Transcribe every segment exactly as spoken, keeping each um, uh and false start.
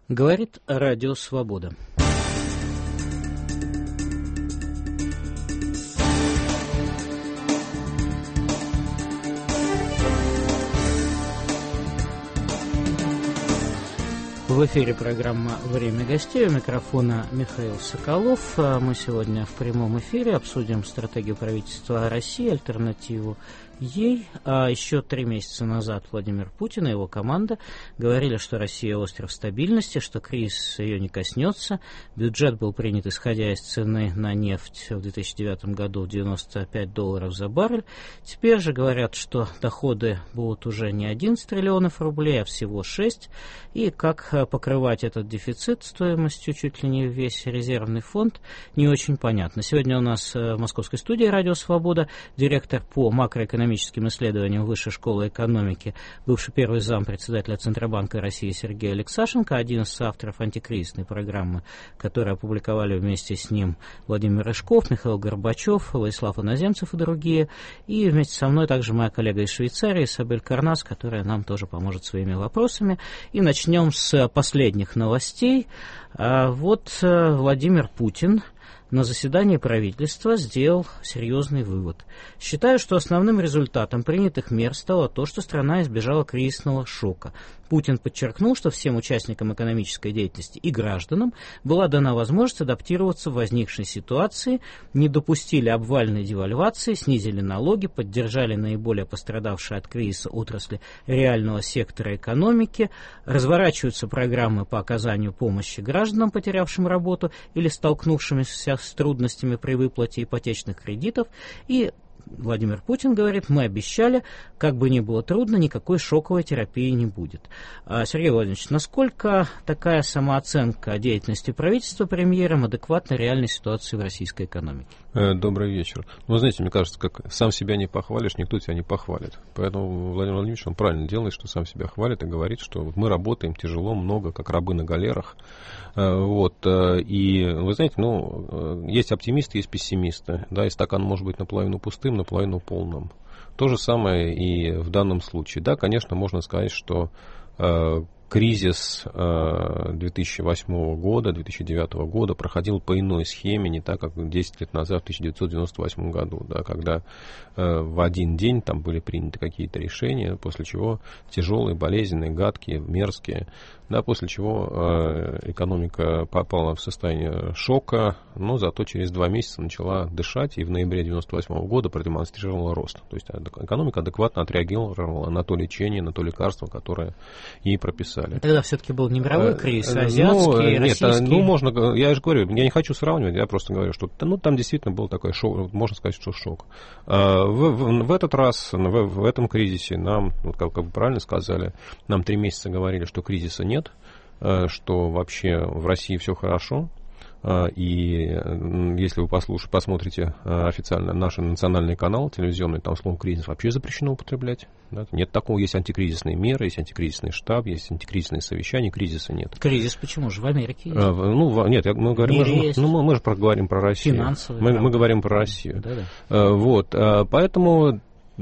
Говорит Радио Свобода. В эфире программа «Время гостей». У микрофона Михаил Соколов. Мы сегодня в прямом эфире обсудим стратегию правительства России, альтернативу ей. А еще три месяца назад Владимир Путин и его команда говорили, что Россия остров стабильности, что кризис ее не коснется. Бюджет был принят, исходя из цены на нефть в две тысячи девятом году девяносто пять долларов за баррель. Теперь же говорят, что доходы будут уже не одиннадцать триллионов рублей, а всего шесть. И как покрывать этот дефицит стоимостью чуть ли не весь резервный фонд, не очень понятно. Сегодня у нас в московской студии «Радио Свобода» директор по макроэкономическим исследованиям Высшей школы экономики, бывший первый зам председателя Центробанка России Сергей Алексашенко, один из авторов антикризисной программы, которую опубликовали вместе с ним Владимир Рыжков, Михаил Горбачев, Владислав Иноземцев и другие. И вместе со мной также моя коллега из Швейцарии Исабель Карнас, которая нам тоже поможет своими вопросами. И начнем с последних новостей. Вот Владимир Путин на заседании правительства сделал серьезный вывод. Считаю, что основным результатом принятых мер стало то, что страна избежала кризисного шока. Путин подчеркнул, что всем участникам экономической деятельности и гражданам была дана возможность адаптироваться в возникшей ситуации, не допустили обвальной девальвации, снизили налоги, поддержали наиболее пострадавшие от кризиса отрасли реального сектора экономики, разворачиваются программы по оказанию помощи гражданам, потерявшим работу или столкнувшимся с трудностями при выплате ипотечных кредитов. И Владимир Путин говорит, мы обещали, как бы ни было трудно, никакой шоковой терапии не будет. Сергей Владимирович, насколько такая самооценка деятельности правительства премьером адекватна реальной ситуации в российской экономике? Добрый вечер. Вы знаете, мне кажется, как сам себя не похвалишь, никто тебя не похвалит. Поэтому Владимир Владимирович, он правильно делает, что сам себя хвалит и говорит, что вот мы работаем тяжело, много, как рабы на галерах. Вот. И вы знаете, ну, есть оптимисты, есть пессимисты. Да, и стакан может быть наполовину пустым, наполовину полным. То же самое и в данном случае. Да, конечно, можно сказать, что э, кризис э, две тысячи восьмого года, две тысячи девятого года проходил по иной схеме, не так, как десять лет назад, в тысяча девятьсот девяносто восьмом году, да, когда э, в один день там были приняты какие-то решения, после чего тяжелые, болезненные, гадкие, мерзкие, да, после чего э, экономика попала в состояние шока, но зато через два месяца начала дышать и в ноябре девяносто восьмого года продемонстрировала рост. То есть экономика адекватно отреагировала на то лечение, на то лекарство, которое ей прописали. Тогда все-таки был не мировой кризис, а азиатский, ну, нет, российский. Ну, можно, я же говорю, я не хочу сравнивать, я просто говорю, что ну, там действительно был такой шок, можно сказать, что шок. В, в, в этот раз, в, в этом кризисе нам, вот как, как вы правильно сказали, нам три месяца говорили, что кризиса нет, что вообще в России все хорошо. И если вы послушаете, посмотрите официально наш национальный канал телевизионный, там слово «кризис» вообще запрещено употреблять. Да? Нет такого, есть антикризисные меры, есть антикризисный штаб, есть антикризисные совещания, кризиса нет. Кризис почему же? В Америке есть. А, ну, нет, мы говорим, мы же, ну, мы, мы же говорим про Россию. Финансовый. Мы, мы говорим про Россию. Да-да. А, вот, а, поэтому...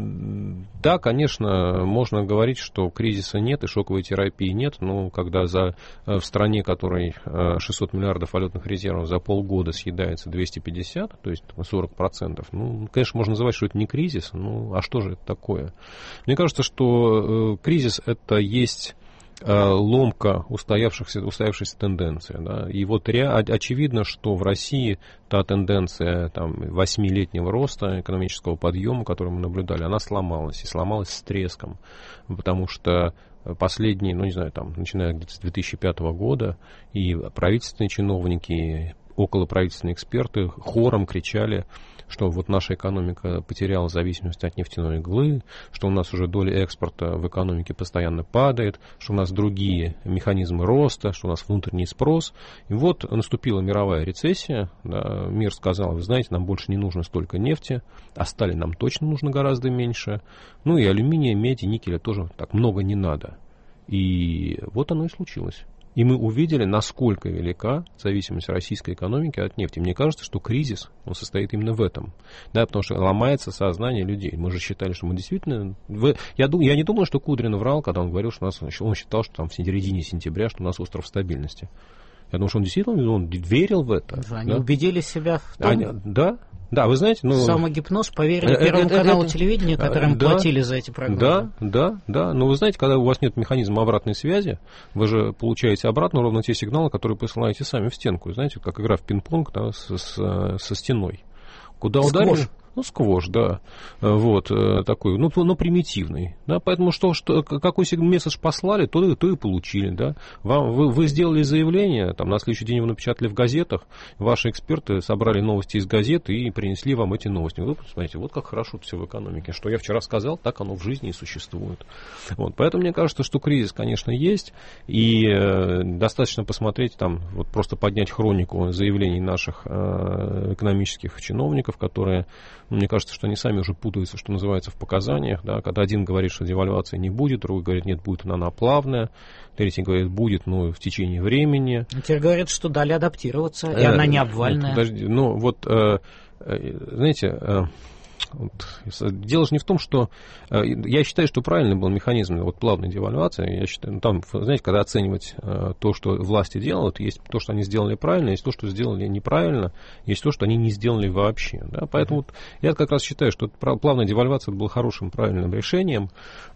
Да, конечно, можно говорить, что кризиса нет и шоковой терапии нет, но когда за, в стране, которой шестьсот миллиардов валютных резервов за полгода съедается двести пятьдесят, то есть сорок процентов, ну, конечно, можно называть, что это не кризис, ну, а что же это такое? Мне кажется, что кризис это есть ломка устоявшихся, устоявшейся тенденции. Да? И вот ре, очевидно, что в России та тенденция там, восьмилетнего роста, экономического подъема, которую мы наблюдали, она сломалась. И сломалась с треском. Потому что последние, ну не знаю, там, начиная где-то с две тысячи пятого года, и правительственные чиновники, и околоправительственные эксперты хором кричали, что вот наша экономика потеряла зависимость от нефтяной иглы, что у нас уже доля экспорта в экономике постоянно падает, что у нас другие механизмы роста, что у нас внутренний спрос. И вот наступила мировая рецессия, да, мир сказал, вы знаете, нам больше не нужно столько нефти, а стали нам точно нужно гораздо меньше. Ну и алюминия, меди, никеля тоже так много не надо. И вот оно и случилось. И мы увидели, насколько велика зависимость российской экономики от нефти. Мне кажется, что кризис, он состоит именно в этом. Да, потому что ломается сознание людей. Мы же считали, что мы действительно... Вы... Я, дум... Я не думаю, что Кудрин врал, когда он говорил, что у нас... он считал, что там в середине сентября, что у нас остров стабильности. Я думаю, что он действительно он верил в это. Они да? убедили себя в том... Они... Да. Да, вы знаете, ну... Самогипноз, поверили Первому это, каналу это, телевидения, которым да, платили за эти программы. Да, да, да. Но вы знаете, когда у вас нет механизма обратной связи, вы же получаете обратно ровно те сигналы, которые посылаете сами в стенку. Знаете, как игра в пинг-понг, да, с, с, со стеной. Куда ударили? Ну, сквош, да, вот, такой, ну, ну примитивный, да, поэтому что, что, какой месседж послали, то, то и получили, да, Вам, вы, вы сделали заявление, там, на следующий день его напечатали в газетах, ваши эксперты собрали новости из газеты и принесли вам эти новости. Вы посмотрите, вот как хорошо все в экономике, что я вчера сказал, так оно в жизни и существует. Вот, поэтому мне кажется, что кризис, конечно, есть, и э, достаточно посмотреть, там, вот просто поднять хронику заявлений наших э, экономических чиновников, которые... Мне кажется, что они сами уже путаются, что называется, в показаниях. Да? Когда один говорит, что девальвации не будет, другой говорит, нет, будет она плавная, третий говорит, будет, но в течение времени. Теперь говорят, что дали адаптироваться, и э, она не обвальная. Подожди, ну вот, э, э, знаете... Э, Вот. Дело же не в том, что... Я считаю, что правильный был механизм вот, плавной девальвации. Я считаю, ну, там, знаете, когда оценивать то, что власти делают, есть то, что они сделали правильно, есть то, что сделали неправильно, есть то, что они не сделали вообще. Да? Поэтому вот, я как раз считаю, что плавная девальвация была хорошим, правильным решением.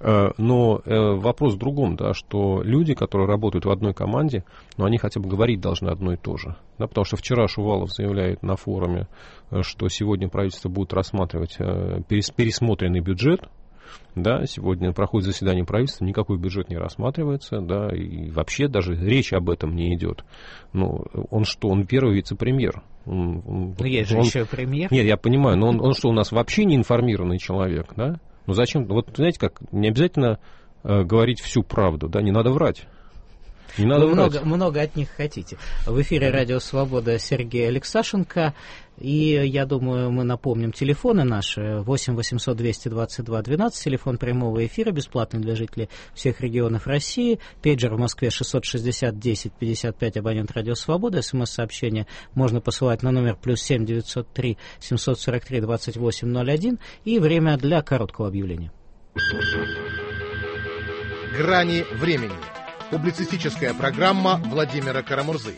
Но вопрос в другом, да, что люди, которые работают в одной команде, ну, они хотя бы говорить должны одно и то же. Да? Потому что вчера Шувалов заявляет на форуме, что сегодня правительство будет рассматривать пересмотренный бюджет, да, сегодня проходит заседание правительства, никакой бюджет не рассматривается, да, и вообще даже речь об этом не идет. Ну, он что, он первый вице-премьер? Он, он, но есть же он, еще премьер. Нет, я понимаю, но он, он что, у нас вообще не информированный человек, да? Ну зачем, вот знаете как, не обязательно э, говорить всю правду, да, не надо врать. Не надо Вы много, много от них хотите. В эфире «Радио Свобода» Сергей Алексашенко. И я думаю, мы напомним телефоны наши. восемь восемьсот двести двадцать два двенадцать, телефон прямого эфира, бесплатный для жителей всех регионов России. Пейджер в Москве шестьсот шестьдесят десять пятьдесят пять, абонент «Радио Свобода». СМС-сообщение можно посылать на номер плюс семь девятьсот три семьсот сорок три двадцать восемь ноль один. И время для короткого объявления. «Грани времени». Публицистическая программа Владимира Карамурзы.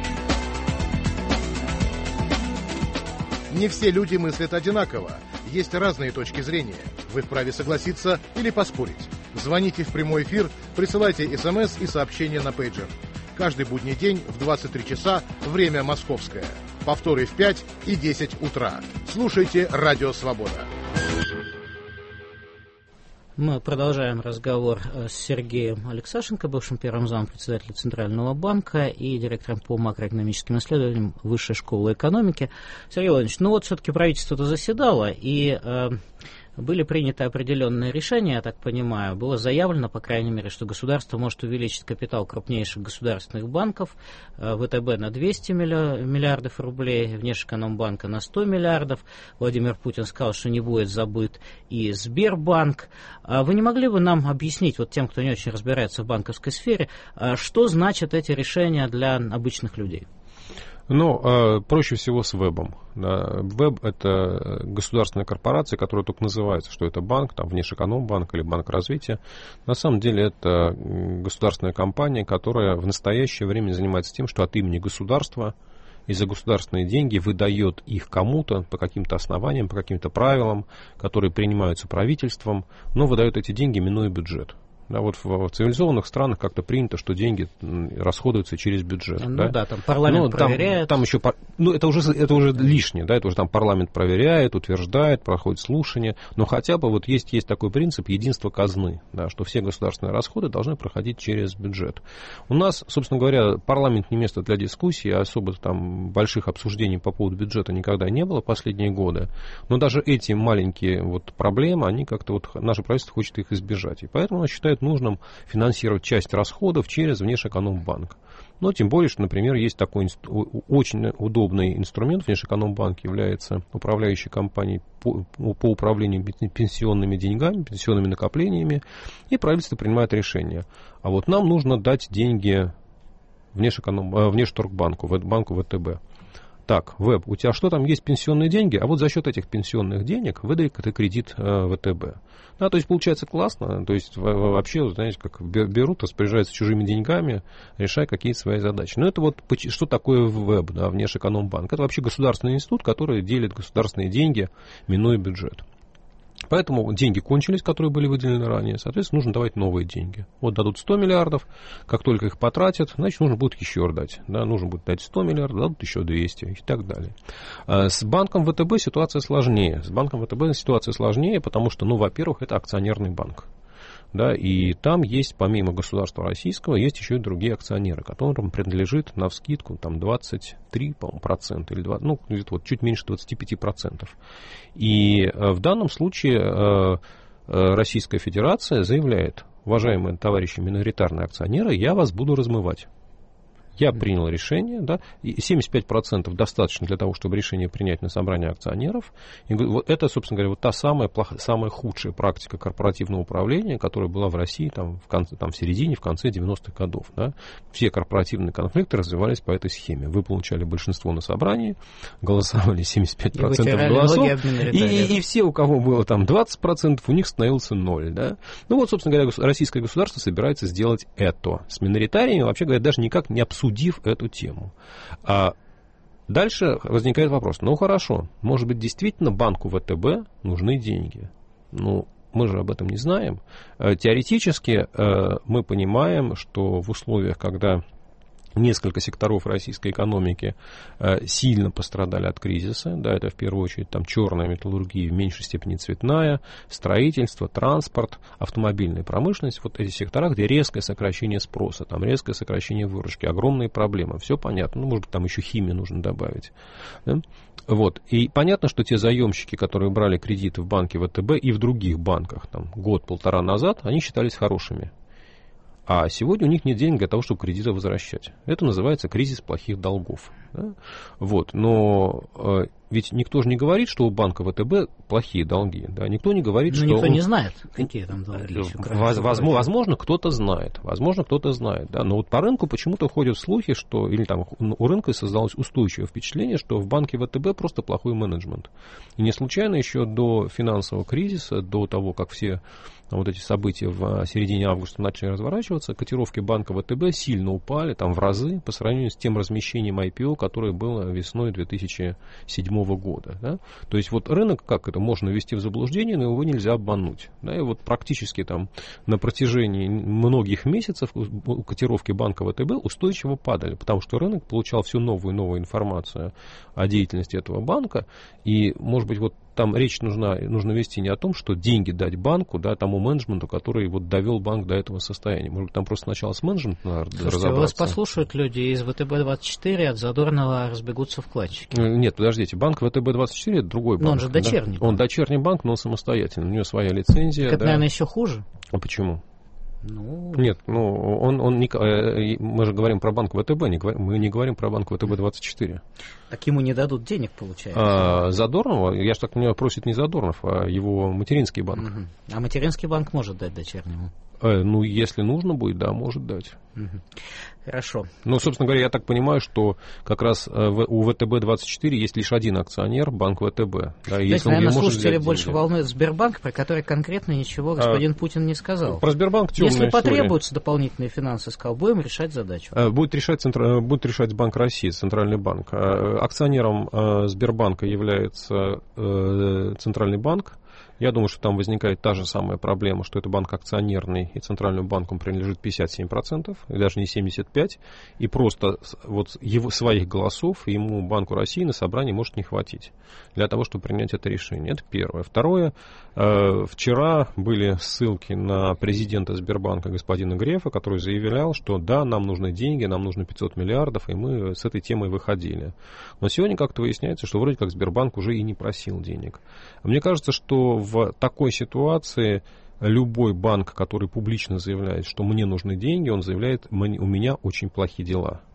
Не все люди мыслят одинаково. Есть разные точки зрения. Вы вправе согласиться или поспорить. Звоните в прямой эфир, присылайте смс и сообщения на пейджер. Каждый будний день в двадцать три часа, время московское. Повторы в пять и десять утра. Слушайте «Радио Свобода». Мы продолжаем разговор с Сергеем Алексашенко, бывшим первым замом председателя Центрального банка и директором по макроэкономическим исследованиям Высшей школы экономики. Сергей Владимирович, ну вот все-таки правительство-то заседало, и э, были приняты определенные решения, я так понимаю. Было заявлено, по крайней мере, что государство может увеличить капитал крупнейших государственных банков, э, ВТБ на двести миллиардов рублей, Внешэкономбанка на сто миллиардов. Владимир Путин сказал, что не будет забыт и Сбербанк. А вы не могли бы нам объяснить, вот тем, кто не очень разбирается в банковской сфере, что значат эти решения для обычных людей? Ну, э, проще всего с вебом. Да. Веб – это государственная корпорация, которая только называется, что это банк, там, Внешэкономбанк или Банк развития. На самом деле это государственная компания, которая в настоящее время занимается тем, что от имени государства и за государственные деньги выдает их кому-то по каким-то основаниям, по каким-то правилам, которые принимаются правительством, но выдает эти деньги, минуя бюджет. Да, вот в, в цивилизованных странах как-то принято, что деньги расходуются через бюджет. Ну да, да, там парламент ну, проверяет. Там, там еще, ну это уже, это уже лишнее, да, это уже там парламент проверяет, утверждает, проходит слушание, но хотя бы вот есть, есть такой принцип единства казны, да, что все государственные расходы должны проходить через бюджет. У нас, собственно говоря, парламент не место для дискуссии, особо там больших обсуждений по поводу бюджета никогда не было последние годы, но даже эти маленькие вот проблемы, они как-то вот, наше правительство хочет их избежать, и поэтому оно считает нужным финансировать часть расходов через Внешэкономбанк. Но тем более, что, например, есть такой инст... очень удобный инструмент. Внешэкономбанк является управляющей компанией по, по управлению пенсионными деньгами, пенсионными накоплениями, и правительство принимает решение. А вот нам нужно дать деньги Внешэконом, Внешторгбанку, банку ВТБ. Так, Веб, у тебя что там есть пенсионные деньги? А вот за счет этих пенсионных денег выдай-ка ты кредит э, ВТБ. Да, то есть получается классно, то есть вообще, знаете, как берут, распоряжаются чужими деньгами, решая какие-то свои задачи. Но это вот что такое Веб, да, Внешэкономбанк? Это вообще государственный институт, который делит государственные деньги, минуя бюджет. Поэтому деньги кончились, которые были выделены ранее. Соответственно, нужно давать новые деньги. Вот дадут сто миллиардов, как только их потратят, значит, нужно будет еще дать. Да, нужно будет дать сто миллиардов, дадут еще двести и так далее. С банком ВТБ ситуация сложнее. С банком ВТБ ситуация сложнее, потому что, ну, во-первых, это акционерный банк. Да, и там есть, помимо государства российского, есть еще и другие акционеры, которым принадлежит навскидку там, двадцать три процента или двадцать, ну, вот, чуть меньше двадцать пять процентов. И э, в данном случае э, э, Российская Федерация заявляет: уважаемые товарищи миноритарные акционеры, я вас буду размывать. Я принял решение, да, и семьдесят пять процентов достаточно для того, чтобы решение принять на собрании акционеров. И вот это, собственно говоря, вот та самая, плохая, самая худшая практика корпоративного управления, которая была в России там, в, конце, там, в середине, в конце девяностых годов. Да. Все корпоративные конфликты развивались по этой схеме. Вы получали большинство на собрании, голосовали семьдесят пять процентов голосов, и, и, и все, у кого было там двадцать процентов, у них становился ноль. Да. Ну вот, собственно говоря, российское государство собирается сделать это. С миноритариями, вообще говоря, даже никак не обсудить судив эту тему. А дальше возникает вопрос: ну хорошо, может быть, действительно банку ВТБ нужны деньги? Ну, мы же об этом не знаем. Теоретически мы понимаем, что в условиях, когда несколько секторов российской экономики э, сильно пострадали от кризиса. Да, это в первую очередь там черная металлургия, в меньшей степени цветная, строительство, транспорт, автомобильная промышленность. Вот эти сектора, где резкое сокращение спроса, там резкое сокращение выручки, огромные проблемы. Все понятно. Ну, может быть, там еще химию нужно добавить. Да? Вот. И понятно, что те заемщики, которые брали кредиты в банке ВТБ и в других банках там, год-полтора назад, они считались хорошими. А сегодня у них нет денег для того, чтобы кредиты возвращать. Это называется кризис плохих долгов. Да? Вот. Но э, ведь никто же не говорит, что у банка ВТБ плохие долги. Да? Никто не говорит, Но что... никто он... не знает, какие там долги. Воз, возможно, возможно, кто-то знает. Возможно, кто-то знает. Да? Но вот по рынку почему-то ходят слухи, что... Или там у рынка создалось устойчивое впечатление, что в банке ВТБ просто плохой менеджмент. И не случайно еще до финансового кризиса, до того, как все... вот эти события в середине августа начали разворачиваться, котировки банка ВТБ сильно упали, там в разы, по сравнению с тем размещением ай пи о, которое было весной две тысячи седьмого года. Да? То есть вот рынок, как это, можно ввести в заблуждение, но его нельзя обмануть. Да? И вот практически там на протяжении многих месяцев котировки банка ВТБ устойчиво падали, потому что рынок получал всю новую и новую информацию о деятельности этого банка, и, может быть, вот там речь нужна, нужно вести не о том, что деньги дать банку, да, тому менеджменту, который вот довел банк до этого состояния. Может быть, там просто сначала с менеджментом надо Слушайте, разобраться. Вас послушают люди из ВТБ двадцать четыре, от Задорнова разбегутся вкладчики. Нет, подождите, банк ВТБ двадцать четыре это другой банк. Но он же дочерний. Да? Банк. Он дочерний банк, но он самостоятельный. У него своя лицензия. Так это, да. наверное, еще хуже. А почему? Ну... Нет, ну он, он не, мы же говорим про банк ВТБ, не говорим, мы не говорим про банк ВТБ двадцать четыре. Так ему не дадут денег, получается? А, Задорнова, я же так понимаю, просит не Задорнов, а его материнский банк. Угу. А материнский банк может дать дочернему? Э, ну, если нужно будет, да, может дать. Угу. Хорошо. Ну, собственно говоря, я так понимаю, что как раз у ВТБ двадцать четыре есть лишь один акционер, банк ВТБ. Да, то есть, наверное, слушатели больше волнуют Сбербанк, про который конкретно ничего господин а, Путин не сказал. Про Сбербанк темная Если история. Потребуются дополнительные финансы, сказал, будем решать задачу. Будет решать, центр... будет решать Банк России, Центральный банк. Акционером Сбербанка является Центральный банк. Я думаю, что там возникает та же самая проблема, что это банк акционерный, и Центральному банку принадлежит пятьдесят семь процентов, и даже не семьдесят пять процентов, и просто вот его, своих голосов ему, Банку России, на собрании может не хватить для того, чтобы принять это решение. Это первое. Второе. Вчера были ссылки на президента Сбербанка господина Грефа, который заявлял, что да, нам нужны деньги, нам нужно пятьсот миллиардов, и мы с этой темой выходили. Но сегодня как-то выясняется, что вроде как Сбербанк уже и не просил денег. Мне кажется, что в такой ситуации любой банк, который публично заявляет, что мне нужны деньги, он заявляет, у меня очень плохие дела.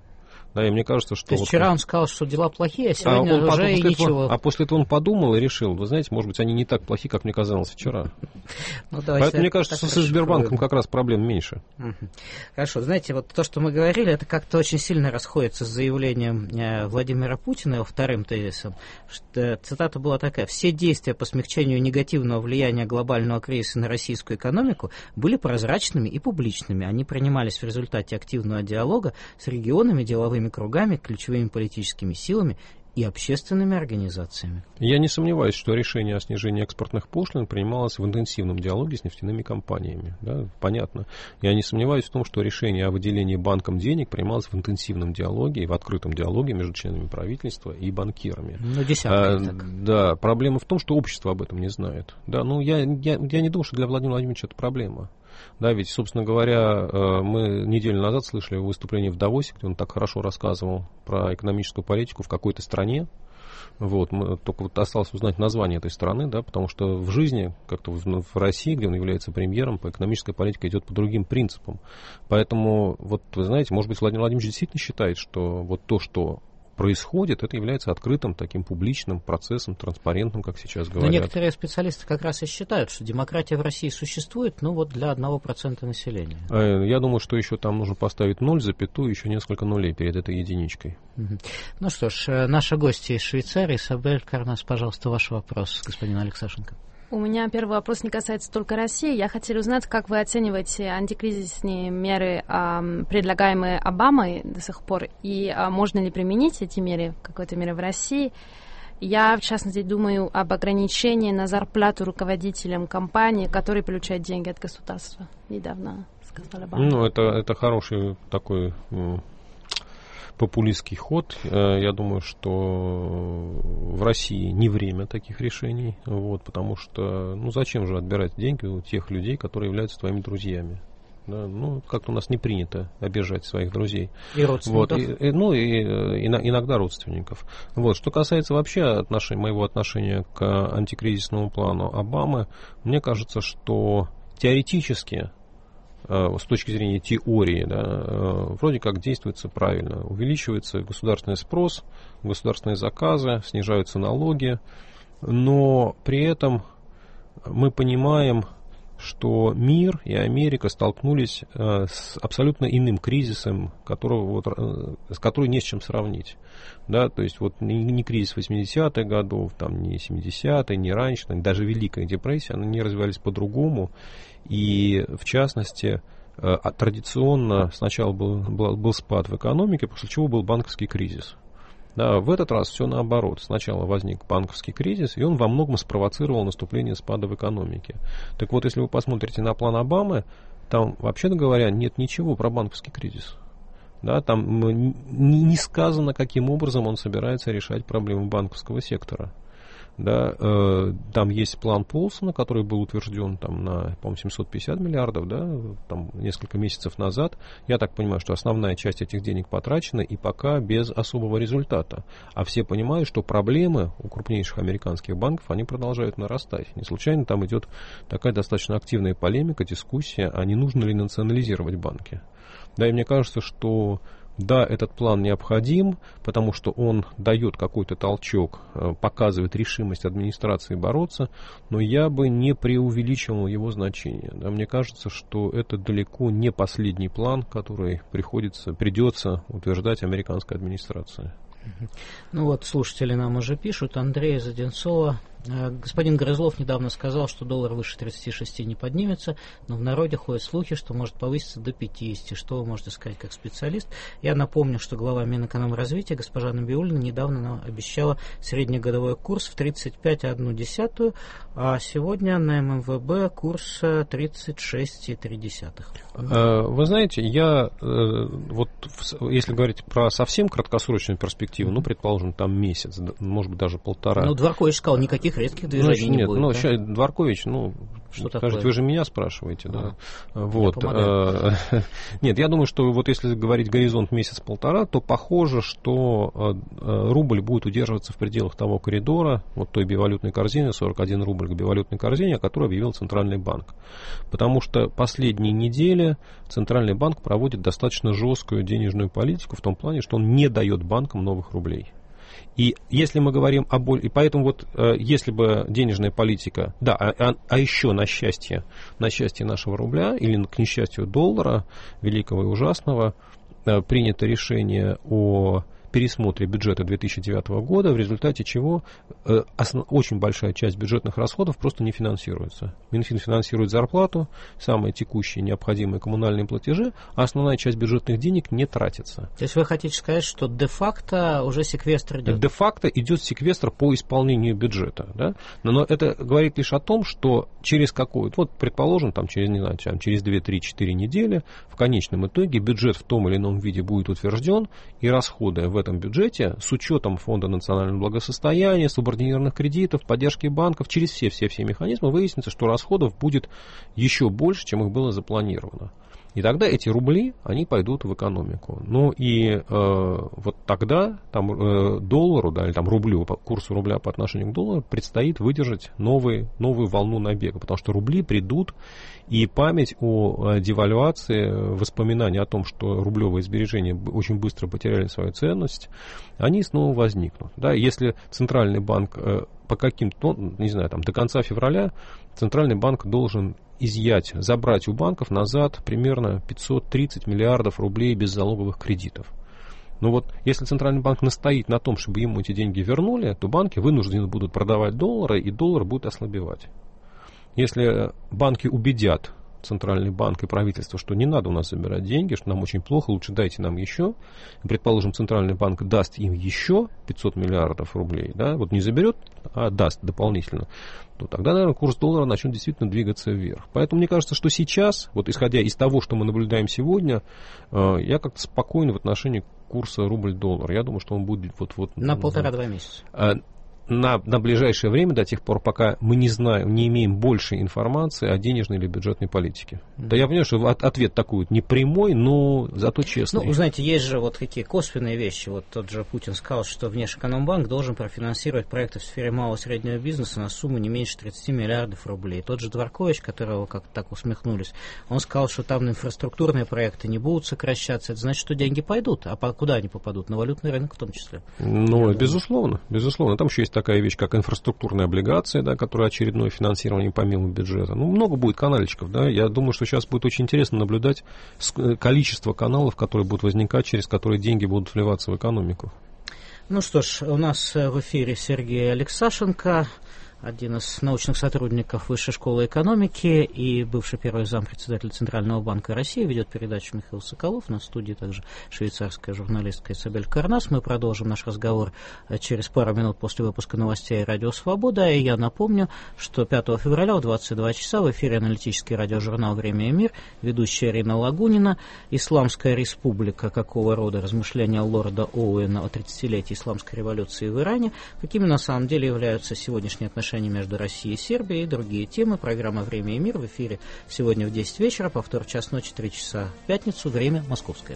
Да, и мне кажется, что... То есть вот вчера он... он сказал, что дела плохие, а сегодня а уже и ничего. Этого, а после этого он подумал и решил, вы знаете, может быть, они не так плохи, как мне казалось вчера. Ну, Поэтому мне кажется, что со Сбербанком как раз проблем меньше. Хорошо, знаете, вот то, что мы говорили, это как-то очень сильно расходится с заявлением Владимира Путина, его вторым тезисом. Что, цитата была такая: «Все действия по смягчению негативного влияния глобального кризиса на российскую экономику были прозрачными и публичными. Они принимались в результате активного диалога с регионами, деловыми кругами, ключевыми политическими силами и общественными организациями». Я не сомневаюсь, что решение о снижении экспортных пошлин принималось в интенсивном диалоге с нефтяными компаниями. Да, понятно. Я не сомневаюсь в том, что решение о выделении банкам денег принималось в интенсивном диалоге и в открытом диалоге между членами правительства и банкирами. Ну, десятки. А, да, проблема в том, что общество об этом не знает. Да, ну, я, я, я не думаю, что для Владимира Владимировича это проблема. Да, ведь, собственно говоря, мы неделю назад слышали выступление в Давосе, где он так хорошо рассказывал про экономическую политику в какой-то стране. Вот, мы, только вот осталось узнать название этой страны, да, потому что в жизни, как-то в, в России, где он является премьером, по экономической политике идет по другим принципам. Поэтому, вот, вы знаете, может быть, Владимир Владимирович действительно считает, что вот то, что происходит, это является открытым, таким публичным процессом, транспарентным, как сейчас говорят. Но некоторые специалисты как раз и считают, что демократия в России существует, ну вот для одного процента населения. Я думаю, что еще там нужно поставить ноль, запятую, еще несколько нулей перед этой единичкой. Угу. Ну что ж, наши гости из Швейцарии. Isabelle Carnas, пожалуйста, ваш вопрос, господин Алексашенко. У меня первый вопрос не касается только России. Я хотела узнать, как вы оцениваете антикризисные меры, э, предлагаемые Обамой до сих пор, и э, можно ли применить эти меры в какой-то мере в России? Я, в частности, думаю об ограничении на зарплату руководителям компании, которые получают деньги от государства. Недавно сказал Обама. Ну, это, это хороший такой... популистский ход. Я думаю, что в России не время таких решений, вот, потому что, ну, зачем же отбирать деньги у тех людей, которые являются твоими друзьями? Да, ну, как-то у нас не принято обижать своих друзей. И родственников. Вот, и, и, ну, и, и иногда родственников. Вот. Что касается вообще отношения, моего отношения к антикризисному плану Обамы, мне кажется, что теоретически, с точки зрения теории, да, вроде как действуется правильно. Увеличивается государственный спрос, государственные заказы, снижаются налоги, но при этом мы понимаем, что мир и Америка столкнулись с абсолютно иным кризисом, которого вот, с которым не с чем сравнить. Да, то есть вот не, не кризис восьмидесятых годов, там, не семидесятые, не раньше, даже Великая депрессия, они развивались по-другому. И в частности, традиционно сначала был, был, был спад в экономике, после чего был банковский кризис. Да, в этот раз все наоборот. Сначала возник банковский кризис, и он во многом спровоцировал наступление спада в экономике. Так вот, если вы посмотрите на план Обамы, там, вообще-то говоря, нет ничего про банковский кризис. Да, там не сказано, каким образом он собирается решать проблемы банковского сектора. Да, э, там есть план Полсона, который был утвержден там, на, по-моему, семьсот пятьдесят миллиардов, да, там, несколько месяцев назад. Я так понимаю, что основная часть этих денег потрачена и пока без особого результата. А все понимают, что проблемы у крупнейших американских банков, они продолжают нарастать. Не случайно там идет такая достаточно активная полемика, дискуссия, а не нужно ли национализировать банки. Да, и мне кажется, что да, этот план необходим, потому что он дает какой-то толчок, показывает решимость администрации бороться, но я бы не преувеличивал его значение. Да, мне кажется, что это далеко не последний план, который приходится, придется утверждать американской администрации. Ну вот, слушатели нам уже пишут. Андрей из Одинцова. Господин Грызлов недавно сказал, что доллар выше тридцати шести не поднимется, но в народе ходят слухи, что может повыситься до пятидесяти. Что вы можете сказать как специалист? Я напомню, что глава Минэкономразвития госпожа Набиуллина недавно нам обещала среднегодовой курс в тридцать пять целых одну десятую, а сегодня на эм эм вэ бэ курс тридцать шесть целых три десятых. Вы знаете, я вот если говорить про совсем краткосрочную перспективу, ну, предположим, там месяц, может быть, даже полтора. Ну, Дворкович сказал, никаких резких движений Значит, не нет, будет. Ну, да? сейчас Дворкович, ну, Что такое? Скажите, вы же меня спрашиваете, да? А, вот. Нет, я думаю, что вот если говорить горизонт месяц-полтора, то похоже, что рубль будет удерживаться в пределах того коридора, вот той бивалютной корзины, сорок один рубль к бивалютной корзине, о которой объявил Центральный банк. Потому что последние недели Центральный банк проводит достаточно жесткую денежную политику в том плане, что он не дает банкам новых рублей. И если мы говорим о боль... И поэтому вот э, если бы денежная политика... Да, а, а, а еще на счастье, на счастье нашего рубля или к несчастью доллара, великого и ужасного, э, принято решение о пересмотре бюджета две тысячи девятого года, в результате чего э, основ... очень большая часть бюджетных расходов просто не финансируется. Минфин финансирует зарплату, самые текущие необходимые коммунальные платежи, а основная часть бюджетных денег не тратится. То есть вы хотите сказать, что де-факто уже секвестр идет? Де-факто идет секвестр по исполнению бюджета. Да? Но, но это говорит лишь о том, что через какую-то, вот предположим, там, через, не знаю, там, через две-три-четыре недели в конечном итоге бюджет в том или ином виде будет утвержден, и расходы в этом бюджете с учетом Фонда национального благосостояния, субординированных кредитов, поддержки банков, через все-все-все механизмы выяснится, что расходов будет еще больше, чем их было запланировано. И тогда эти рубли, они пойдут в экономику. Ну и э, вот тогда там, э, доллару, да, или там рублю, по курсу рубля по отношению к доллару предстоит выдержать новый, новую волну набега, потому что рубли придут, и память о девальвации, воспоминания о том, что рублевые сбережения очень быстро потеряли свою ценность, они снова возникнут. Да, если Центральный банк э, по каким-то, ну, не знаю, там, до конца февраля Центральный банк должен изъять, забрать у банков назад примерно пятьсот тридцать миллиардов рублей беззалоговых кредитов. Но вот если Центральный банк настоит на том, чтобы ему эти деньги вернули, то банки вынуждены будут продавать доллары, и доллар будет ослабевать. Если банки убедят Центральный банк и правительство, что не надо у нас забирать деньги, что нам очень плохо, лучше дайте нам еще. Предположим, Центральный банк даст им еще пятьсот миллиардов рублей, да, вот не заберет, а даст дополнительно, то тогда, наверное, курс доллара начнет действительно двигаться вверх. Поэтому мне кажется, что сейчас, вот исходя из того, что мы наблюдаем сегодня, я как-то спокоен в отношении курса рубль-доллар. Я думаю, что он будет вот-вот... На полтора-два месяца. На, на ближайшее время, до тех пор, пока мы не знаем, не имеем больше информации о денежной или бюджетной политике. Mm-hmm. Да я понимаю, что от, ответ такой вот не прямой, но зато честный. Ну, вы знаете, есть же вот такие косвенные вещи. Вот тот же Путин сказал, что Внешэкономбанк должен профинансировать проекты в сфере малого и среднего бизнеса на сумму не меньше тридцать миллиардов рублей. Тот же Дворкович, которого как-то так усмехнулись, он сказал, что там инфраструктурные проекты не будут сокращаться. Это значит, что деньги пойдут. А по, куда они попадут? На валютный рынок в том числе. Ну, безусловно, безусловно. Там еще есть такая вещь, как инфраструктурные облигации, да, которая очередное финансирование помимо бюджета. Ну, много будет канальчиков, да. Я думаю, что сейчас будет очень интересно наблюдать количество каналов, которые будут возникать, через которые деньги будут вливаться в экономику. Ну что ж, у нас в эфире Сергей Алексашенко, один из научных сотрудников Высшей школы экономики и бывший первый зампредседателя Центрального банка России. Ведет передачу Михаил Соколов. На студии также швейцарская журналистка Изабель Карнас. Мы продолжим наш разговор через пару минут после выпуска новостей «Радио Свобода». И я напомню, что пятого февраля в двадцать два часа в эфире аналитический радиожурнал «Время и мир», ведущая Ирина Лагунина, «Исламская республика. Какого рода размышления лорда Оуэна о тридцатилетии исламской революции в Иране», какими на самом деле являются сегодняшние отношения между Россией и Сербией и другие темы. Программа «Время и мир» в эфире сегодня в десять вечера, повтор час ночи, три часа в пятницу, время московское.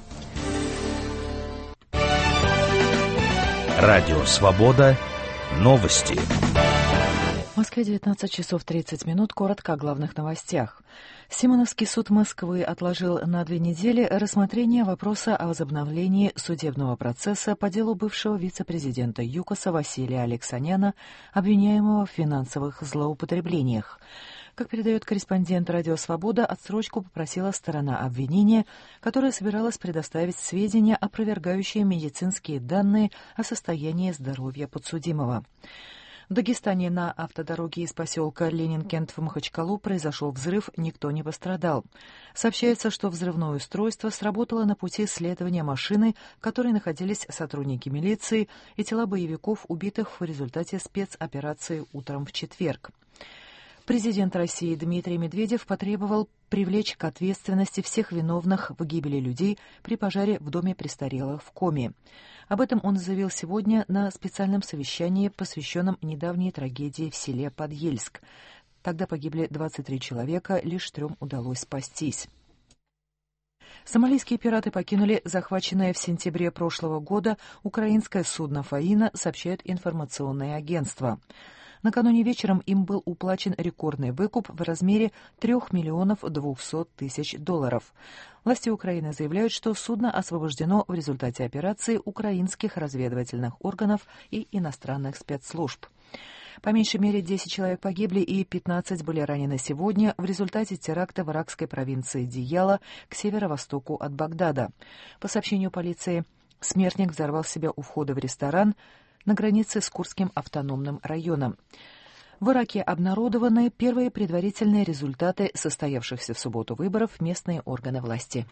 Радио «Свобода». Новости. В Москве девятнадцать часов тридцать минут. Коротко о главных новостях. Симоновский суд Москвы отложил на две недели рассмотрение вопроса о возобновлении судебного процесса по делу бывшего вице-президента ЮКОСа Василия Алексаняна, обвиняемого в финансовых злоупотреблениях. Как передает корреспондент «Радио Свобода», отсрочку попросила сторона обвинения, которая собиралась предоставить сведения, опровергающие медицинские данные о состоянии здоровья подсудимого. В Дагестане на автодороге из поселка Ленинкент в Махачкалу произошел взрыв, никто не пострадал. Сообщается, что взрывное устройство сработало на пути следования машины, в которой находились сотрудники милиции и тела боевиков, убитых в результате спецоперации утром в четверг. Президент России Дмитрий Медведев потребовал привлечь к ответственности всех виновных в гибели людей при пожаре в доме престарелых в Коми. Об этом он заявил сегодня на специальном совещании, посвященном недавней трагедии в селе Подъельск. Тогда погибли двадцать три человека, лишь трем удалось спастись. Сомалийские пираты покинули захваченное в сентябре прошлого года украинское судно «Фаина», сообщают информационные агентства. Накануне вечером им был уплачен рекордный выкуп в размере трёх миллионов двухсот тысяч долларов. Власти Украины заявляют, что судно освобождено в результате операции украинских разведывательных органов и иностранных спецслужб. По меньшей мере десять человек погибли и пятнадцать были ранены сегодня в результате теракта в иракской провинции Дияла к северо-востоку от Багдада. По сообщению полиции, смертник взорвал себя у входа в ресторан на границе с Курским автономным районом. В Ираке обнародованы первые предварительные результаты состоявшихся в субботу выборов в местные органы власти.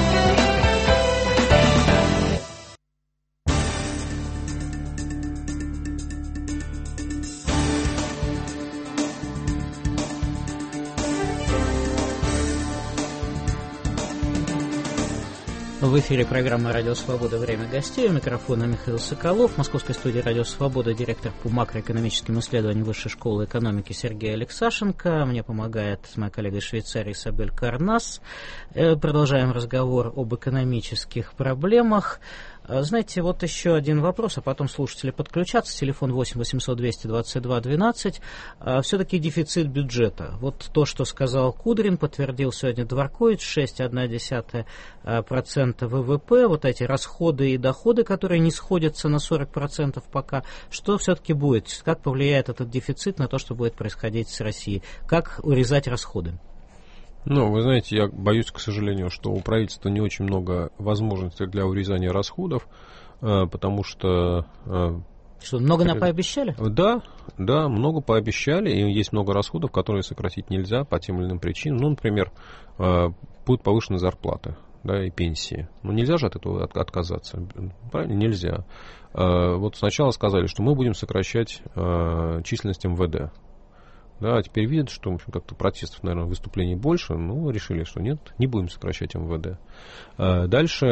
В эфире программа «Радио Свобода. Время гостей». У микрофона Михаил Соколов. В московской студии «Радио Свобода» директор по макроэкономическим исследованиям Высшей школы экономики Сергей Алексашенко. Мне помогает моя коллега из Швейцарии Сабель Карнас. Продолжаем разговор об экономических проблемах. Знаете, вот еще один вопрос, а потом слушатели подключатся. Телефон восемь восемьсот двести двадцать два двенадцать. Все-таки дефицит бюджета. Вот то, что сказал Кудрин, подтвердил сегодня Дворкович, шесть целых одна десятая процента ВВП. Вот эти расходы и доходы, которые не сходятся на сорок процентов пока. Что все-таки будет? Как повлияет этот дефицит на то, что будет происходить с Россией? Как урезать расходы? Ну, вы знаете, я боюсь, к сожалению, что у правительства не очень много возможностей для урезания расходов, потому что... Что, много нам пообещали? Да, да, много пообещали, и есть много расходов, которые сократить нельзя по тем или иным причинам. Ну, например, будут повышены зарплаты, да, и пенсии. Ну, нельзя же от этого отказаться, правильно? Нельзя. Вот сначала сказали, что мы будем сокращать численность эм вэ дэ. Да, а теперь видят, что, в общем, как-то протестов, наверное, выступлений больше, ну, решили, что нет, не будем сокращать эм вэ дэ. А дальше,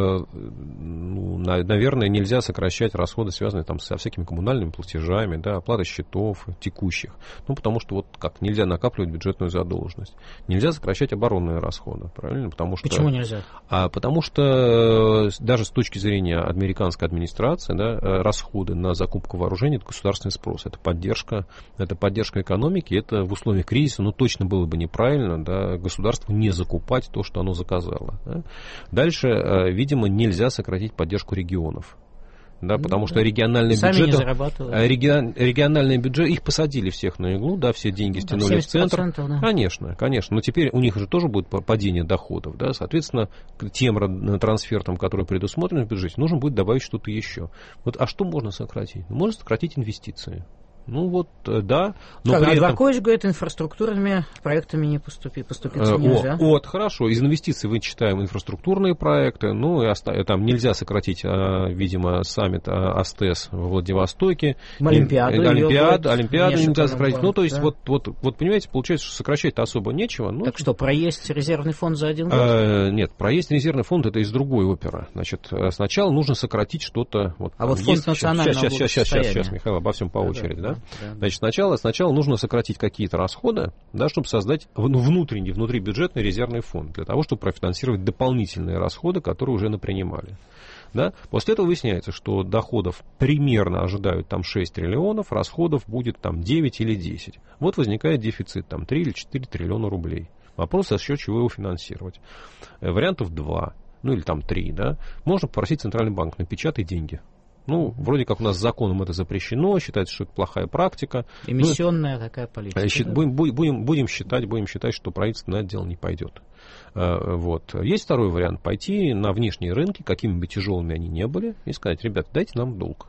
ну, наверное, нельзя сокращать расходы, связанные там со всякими коммунальными платежами, да, оплата счетов текущих, ну, потому что вот как, нельзя накапливать бюджетную задолженность. Нельзя сокращать оборонные расходы, правильно? Потому что, почему нельзя? А, потому что даже с точки зрения американской администрации, да, расходы на закупку вооружений — это государственный спрос, это поддержка, это поддержка экономики. Это в условиях кризиса, ну, точно было бы неправильно, да, государству не закупать то, что оно заказало. Да. Дальше, видимо, нельзя сократить поддержку регионов. Да, ну, потому да. что региональные бюджеты, регион, региональные бюджеты, их посадили всех на иглу, да, все деньги стянули в центр. Да. Конечно, конечно. Но теперь у них же тоже будет падение доходов. Да, соответственно, к тем трансфертам, которые предусмотрены в бюджете, нужно будет добавить что-то еще. Вот, а что можно сократить? Можно сократить инвестиции. Ну вот, да. Но как, а Дворкович этом... говорит, инфраструктурными проектами не поступи, поступиться нельзя. О, вот, хорошо. Из инвестиций вычитаем инфраструктурные проекты. Ну, и оста... там нельзя сократить, видимо, саммит АСТЭС в Владивостоке. Олимпиаду. И, Олимпиаду, Олимпиаду нельзя сократить. Банк, ну, то есть, да. вот, вот, вот, понимаете, получается, что сокращать-то особо нечего. Ну, так что, проесть резервный фонд за один год? А, нет, проесть резервный фонд — это из другой оперы. Значит, сначала нужно сократить что-то. Вот, а вот фонд есть... национального сейчас, сейчас, сейчас, сейчас, сейчас, Михаил, обо всем по очереди, да? да? Да. Значит, сначала, сначала нужно сократить какие-то расходы, да, чтобы создать внутренний, внутрибюджетный резервный фонд, для того, чтобы профинансировать дополнительные расходы, которые уже напринимали. Да? После этого выясняется, что доходов примерно ожидают там шесть триллионов, расходов будет там девять или десять. Вот возникает дефицит там три или четыре триллиона рублей. Вопрос, за счет чего его финансировать. Вариантов два, ну или там три, да. Можно попросить Центральный банк: напечатай деньги. Ну, вроде как у нас законом это запрещено, считается, что это плохая практика. Эмиссионная ну, такая политика. Счит, да? будем, будем, будем, считать, будем считать, что правительство на это дело не пойдет. Вот. Есть второй вариант: пойти на внешние рынки, какими бы тяжелыми они ни были, и сказать: ребята, дайте нам долг.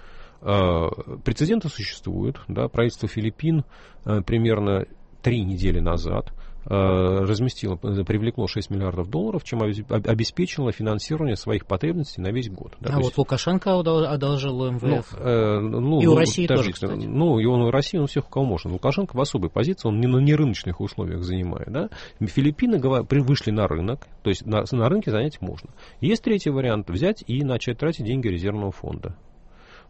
Прецеденты существуют. Да, правительство Филиппин примерно три недели назад разместило, привлекло шесть миллиардов долларов, чем обеспечило финансирование своих потребностей на весь год. Да, а вот есть... Лукашенко одолжил у эм вэ эф. Ну, э, ну, и ну, у России даже, тоже, кстати. Ну, и он у России, он всех, у кого можно. Лукашенко в особой позиции, он не на нерыночных условиях занимает. Да? Филиппины вышли на рынок, то есть на, на рынке занять можно. Есть третий вариант: взять и начать тратить деньги резервного фонда.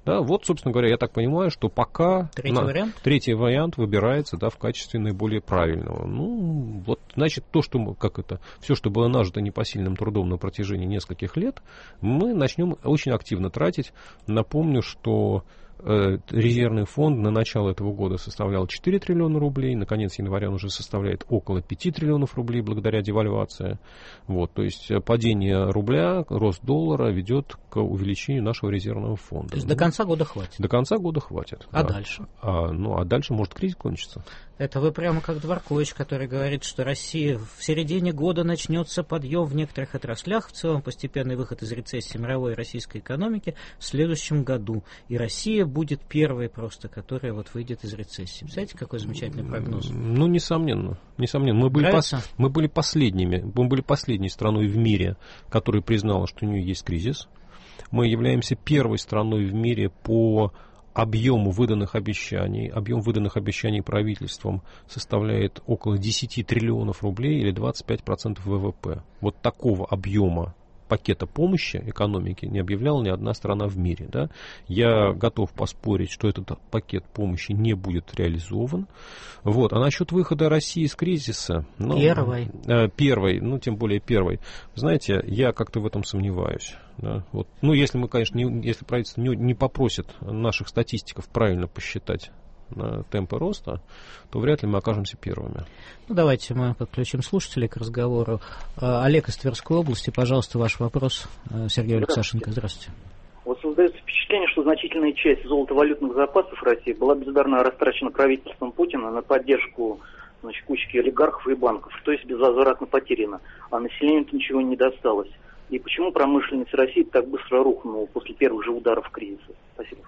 Да, вот, собственно говоря, я так понимаю, что пока третий, на, вариант? третий вариант выбирается, да, в качестве наиболее правильного. Ну, вот, значит, то, что мы, как это, все, что было нажито непосильным трудом на протяжении нескольких лет, мы начнем очень активно тратить. Напомню, что э, резервный фонд на начало этого года составлял четыре триллиона рублей, на конец января он уже составляет около пять триллионов рублей благодаря девальвации. Вот, то есть падение рубля, рост доллара ведет к увеличению нашего резервного фонда. То есть ну, до конца года хватит? До конца года хватит. А да. дальше? А, ну, а дальше может кризис кончиться. Это вы прямо как Дворкович, который говорит, что Россия в середине года начнется подъем в некоторых отраслях, в целом постепенный выход из рецессии мировой и российской экономики в следующем году. И Россия будет первой просто, которая вот выйдет из рецессии. Представляете, какой замечательный прогноз? Ну, несомненно. Несомненно. Мы были, пос, мы были последними, мы были последней страной в мире, которая признала, что у нее есть кризис. Мы являемся первой страной в мире по объему выданных обещаний. Объем выданных обещаний правительством составляет около десять триллионов рублей или двадцать пять процентов ВВП. Вот такого объема пакета помощи экономике не объявляла ни одна страна в мире. Да? Я готов поспорить, что этот пакет помощи не будет реализован. Вот. А насчет выхода России из кризиса... Ну, первой. Э, первой, ну, тем более первой. Знаете, я как-то в этом сомневаюсь. Да? Вот. Ну, если мы, конечно, не, если правительство не, не попросит наших статистиков правильно посчитать на темпы роста, то вряд ли мы окажемся первыми. Ну, давайте мы подключим слушателей к разговору. Олег из Тверской области, пожалуйста, ваш вопрос. Сергей Алексашенко, здравствуйте. Вот создается впечатление, что значительная часть золотовалютных запасов России была бездарно растрачена правительством Путина на поддержку, значит, кучки олигархов и банков, то есть безвозвратно потеряна, а населению ничего не досталось. И почему промышленность России так быстро рухнула после первых же ударов кризиса? Спасибо.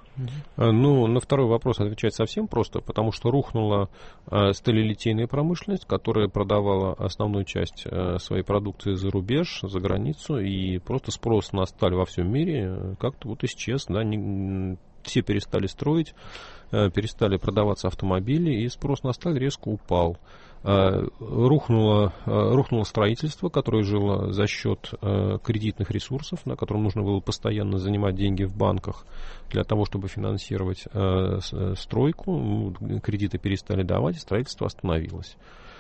Ну, на второй вопрос отвечать совсем просто, потому что рухнула э, сталелитейная промышленность, которая продавала основную часть э, своей продукции за рубеж, за границу, и просто спрос на сталь во всем мире как-то вот исчез, да, не, все перестали строить, э, перестали продаваться автомобили, и спрос на сталь резко упал. Рухнуло, рухнуло строительство, которое жило за счет кредитных ресурсов, на котором нужно было постоянно занимать деньги в банках для того, чтобы финансировать стройку. Кредиты перестали давать, и строительство остановилось.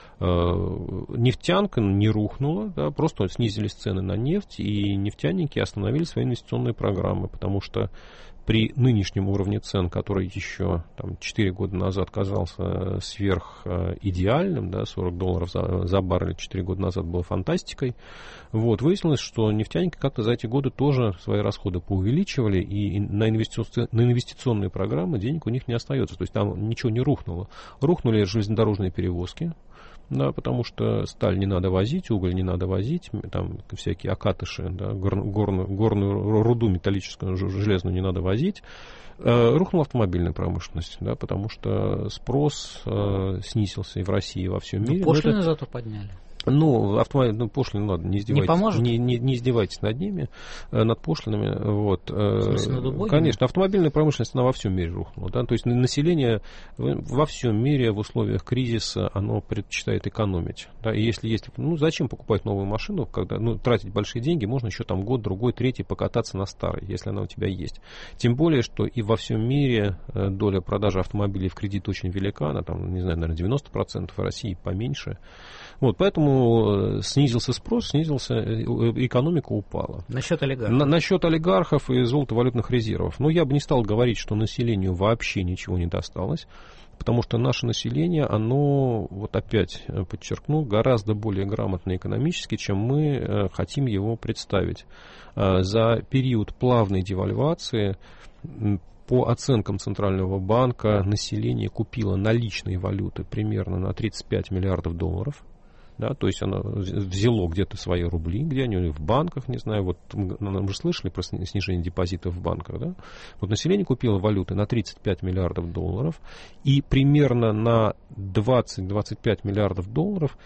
Нефтянка не рухнула, да, просто снизились цены на нефть, и нефтяники остановили свои инвестиционные программы, потому что при нынешнем уровне цен, который еще там, четыре года назад казался сверхидеальным, да, сорок долларов за, за баррель четыре года назад было фантастикой, вот, выяснилось, что нефтяники как-то за эти годы тоже свои расходы поувеличивали, и на, инвести... на инвестиционные программы денег у них не остается, то есть там ничего не рухнуло. Рухнули железнодорожные перевозки, да, потому что сталь не надо возить, уголь не надо возить, там всякие окатыши, да, гор, горную, горную руду металлическую, железную не надо возить. Э, рухнула автомобильная промышленность, да, потому что спрос э, снизился и в России, и во всем мире. Пошлины зато подняли. Ну, автомобиль, ну, пошлины, ладно, не издевайтесь. Не поможет? Не, не, не издевайтесь над ними, над пошлинами. Вот. В смысле, над убогими? Конечно, автомобильная промышленность, она во всем мире рухнула. Да? То есть население во всем мире в условиях кризиса, оно предпочитает экономить. Да? И если есть, ну, зачем покупать новую машину, когда, ну, тратить большие деньги, можно еще там год, другой, третий покататься на старой, если она у тебя есть. Тем более, что и во всем мире доля продажи автомобилей в кредит очень велика, она там, не знаю, наверное, девяносто процентов, в России поменьше. Вот, поэтому снизился спрос, снизился, экономика упала. Насчет олигархов. На, насчет олигархов и золотовалютных резервов. Ну, я бы не стал говорить, что населению вообще ничего не досталось, потому что наше население, оно, вот опять подчеркну, гораздо более грамотно экономически, чем мы хотим его представить. За период плавной девальвации, по оценкам Центрального банка, население купило наличной валюты примерно на тридцать пять миллиардов долларов. Да, то есть оно взяло где-то свои рубли, где они в банках, не знаю, вот мы же слышали про снижение депозитов в банках, да? Вот население купило валюты на тридцать пять миллиардов долларов, и примерно на двадцать-двадцать пять миллиардов долларов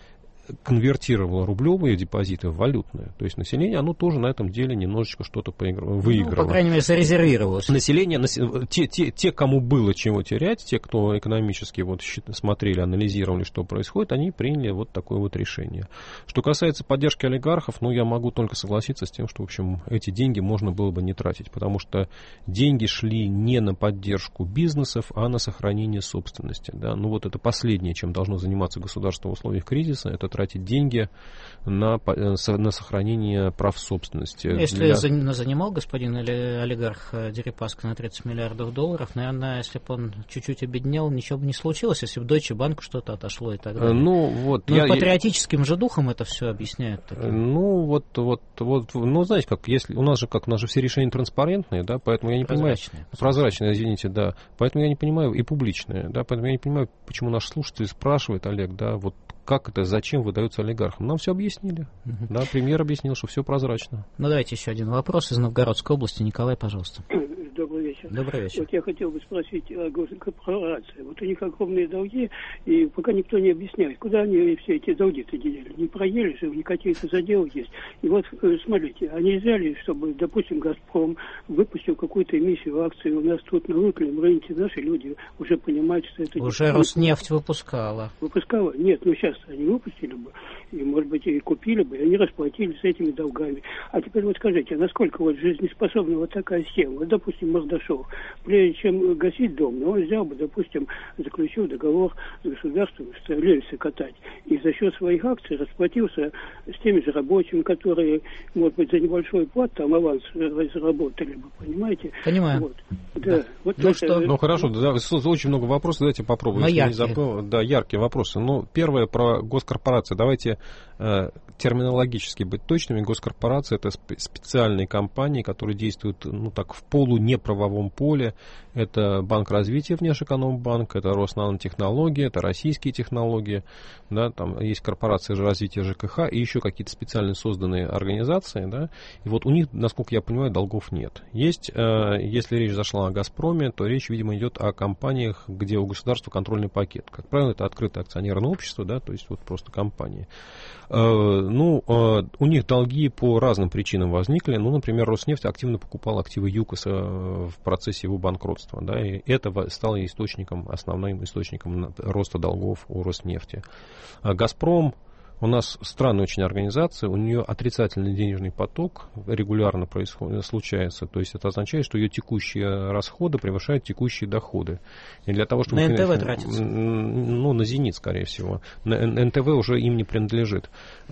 конвертировало рублевые депозиты в валютные. То есть население, оно тоже на этом деле немножечко что-то выиграло. Ну, по крайней мере, зарезервировалось. Население, те, те, те, кому было чего терять, те, кто экономически вот смотрели, анализировали, что происходит, они приняли вот такое вот решение. Что касается поддержки олигархов, ну, я могу только согласиться с тем, что, в общем, эти деньги можно было бы не тратить, потому что деньги шли не на поддержку бизнесов, а на сохранение собственности. Да? Ну, вот это последнее, чем должно заниматься государство в условиях кризиса, это тратить деньги на, на сохранение прав собственности. Если для... занимал господин олигарх Дерипаска на тридцать миллиардов долларов, наверное, если бы он чуть-чуть обеднел, ничего бы не случилось, если бы Deutsche Bank что-то отошло и так далее. Ну, вот, Но я... патриотическим же духом это все объясняет. Таким. Ну, вот, вот, вот, ну, знаете, как, если у нас же, как, у нас же все решения транспарентные, да, поэтому я не прозрачные. понимаю... Прозрачные, извините, да. Поэтому я не понимаю, и публичные, да, поэтому я не понимаю, почему наш слушатель спрашивает, Олег, да, вот как это, зачем выдается олигархам? Нам все объяснили. Uh-huh. Да, премьер объяснил, что все прозрачно. Ну, давайте еще один вопрос из Новгородской области. Николай, пожалуйста. Добрый вечер. Добрый вечер. Вот я хотел бы спросить о госкорпорации. Вот у них огромные долги, и пока никто не объясняет, куда они все эти долги-то денели. Не проели же, у них какие-то заделы есть. И вот, смотрите, а нельзя ли, чтобы, допустим, «Газпром» выпустил какую-то эмиссию акций у нас тут на внутреннем рынке, наши люди уже понимают, что это... Уже не... Роснефть выпускала. Выпускала? Нет, ну сейчас они выпустили бы, и, может быть, и купили бы, и они расплатились с этими долгами. А теперь вот скажите, насколько вот жизнеспособна вот такая схема? Вот, допустим, Мордашов, прежде чем гасить дом, но он взял бы, допустим, заключил договор с государством, что рельсы катать, и за счет своих акций расплатился с теми же рабочими, которые, может быть, за небольшой плат там аванс заработали бы, понимаете? Понимаю. Вот. Да. Да. Вот ну, это... что? Ну хорошо, да, очень много вопросов, давайте попробуем. Но яркие. Забыл, да, яркие вопросы. Ну, первое про госкорпорации. Давайте э, терминологически быть точными. Госкорпорации — это специальные компании, которые действуют, ну, так, в полунеправовом поле. Это Банк развития, Внешэкономбанк, это Роснанотехнологии, это российские технологии, да, там есть корпорация развития ЖКХ и еще какие-то специально созданные организации, да, и вот у них, насколько я понимаю, долгов нет. Есть, э, если речь зашла о «Газпроме», то речь, видимо, идет о компаниях, где у государства контрольный пакет. Как правило, это открытое акционерное общество, да, то есть вот просто компании. Э, ну, э, у них долги по разным причинам возникли. Ну, например, Роснефть активно покупал активы ЮКОСа в процессе его банкротства. Да, и это стало источником, основным источником роста долгов у Роснефти. «Газпром» у нас странная очень организация, у нее отрицательный денежный поток регулярно происходит, случается. То есть это означает, что ее текущие расходы превышают текущие доходы. И для того, чтобы... На эн тэ вэ тратится? Ну, на «Зенит», скорее всего. На эн тэ вэ уже им не принадлежит.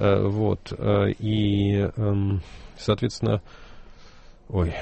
Вот. И, соответственно... Ой...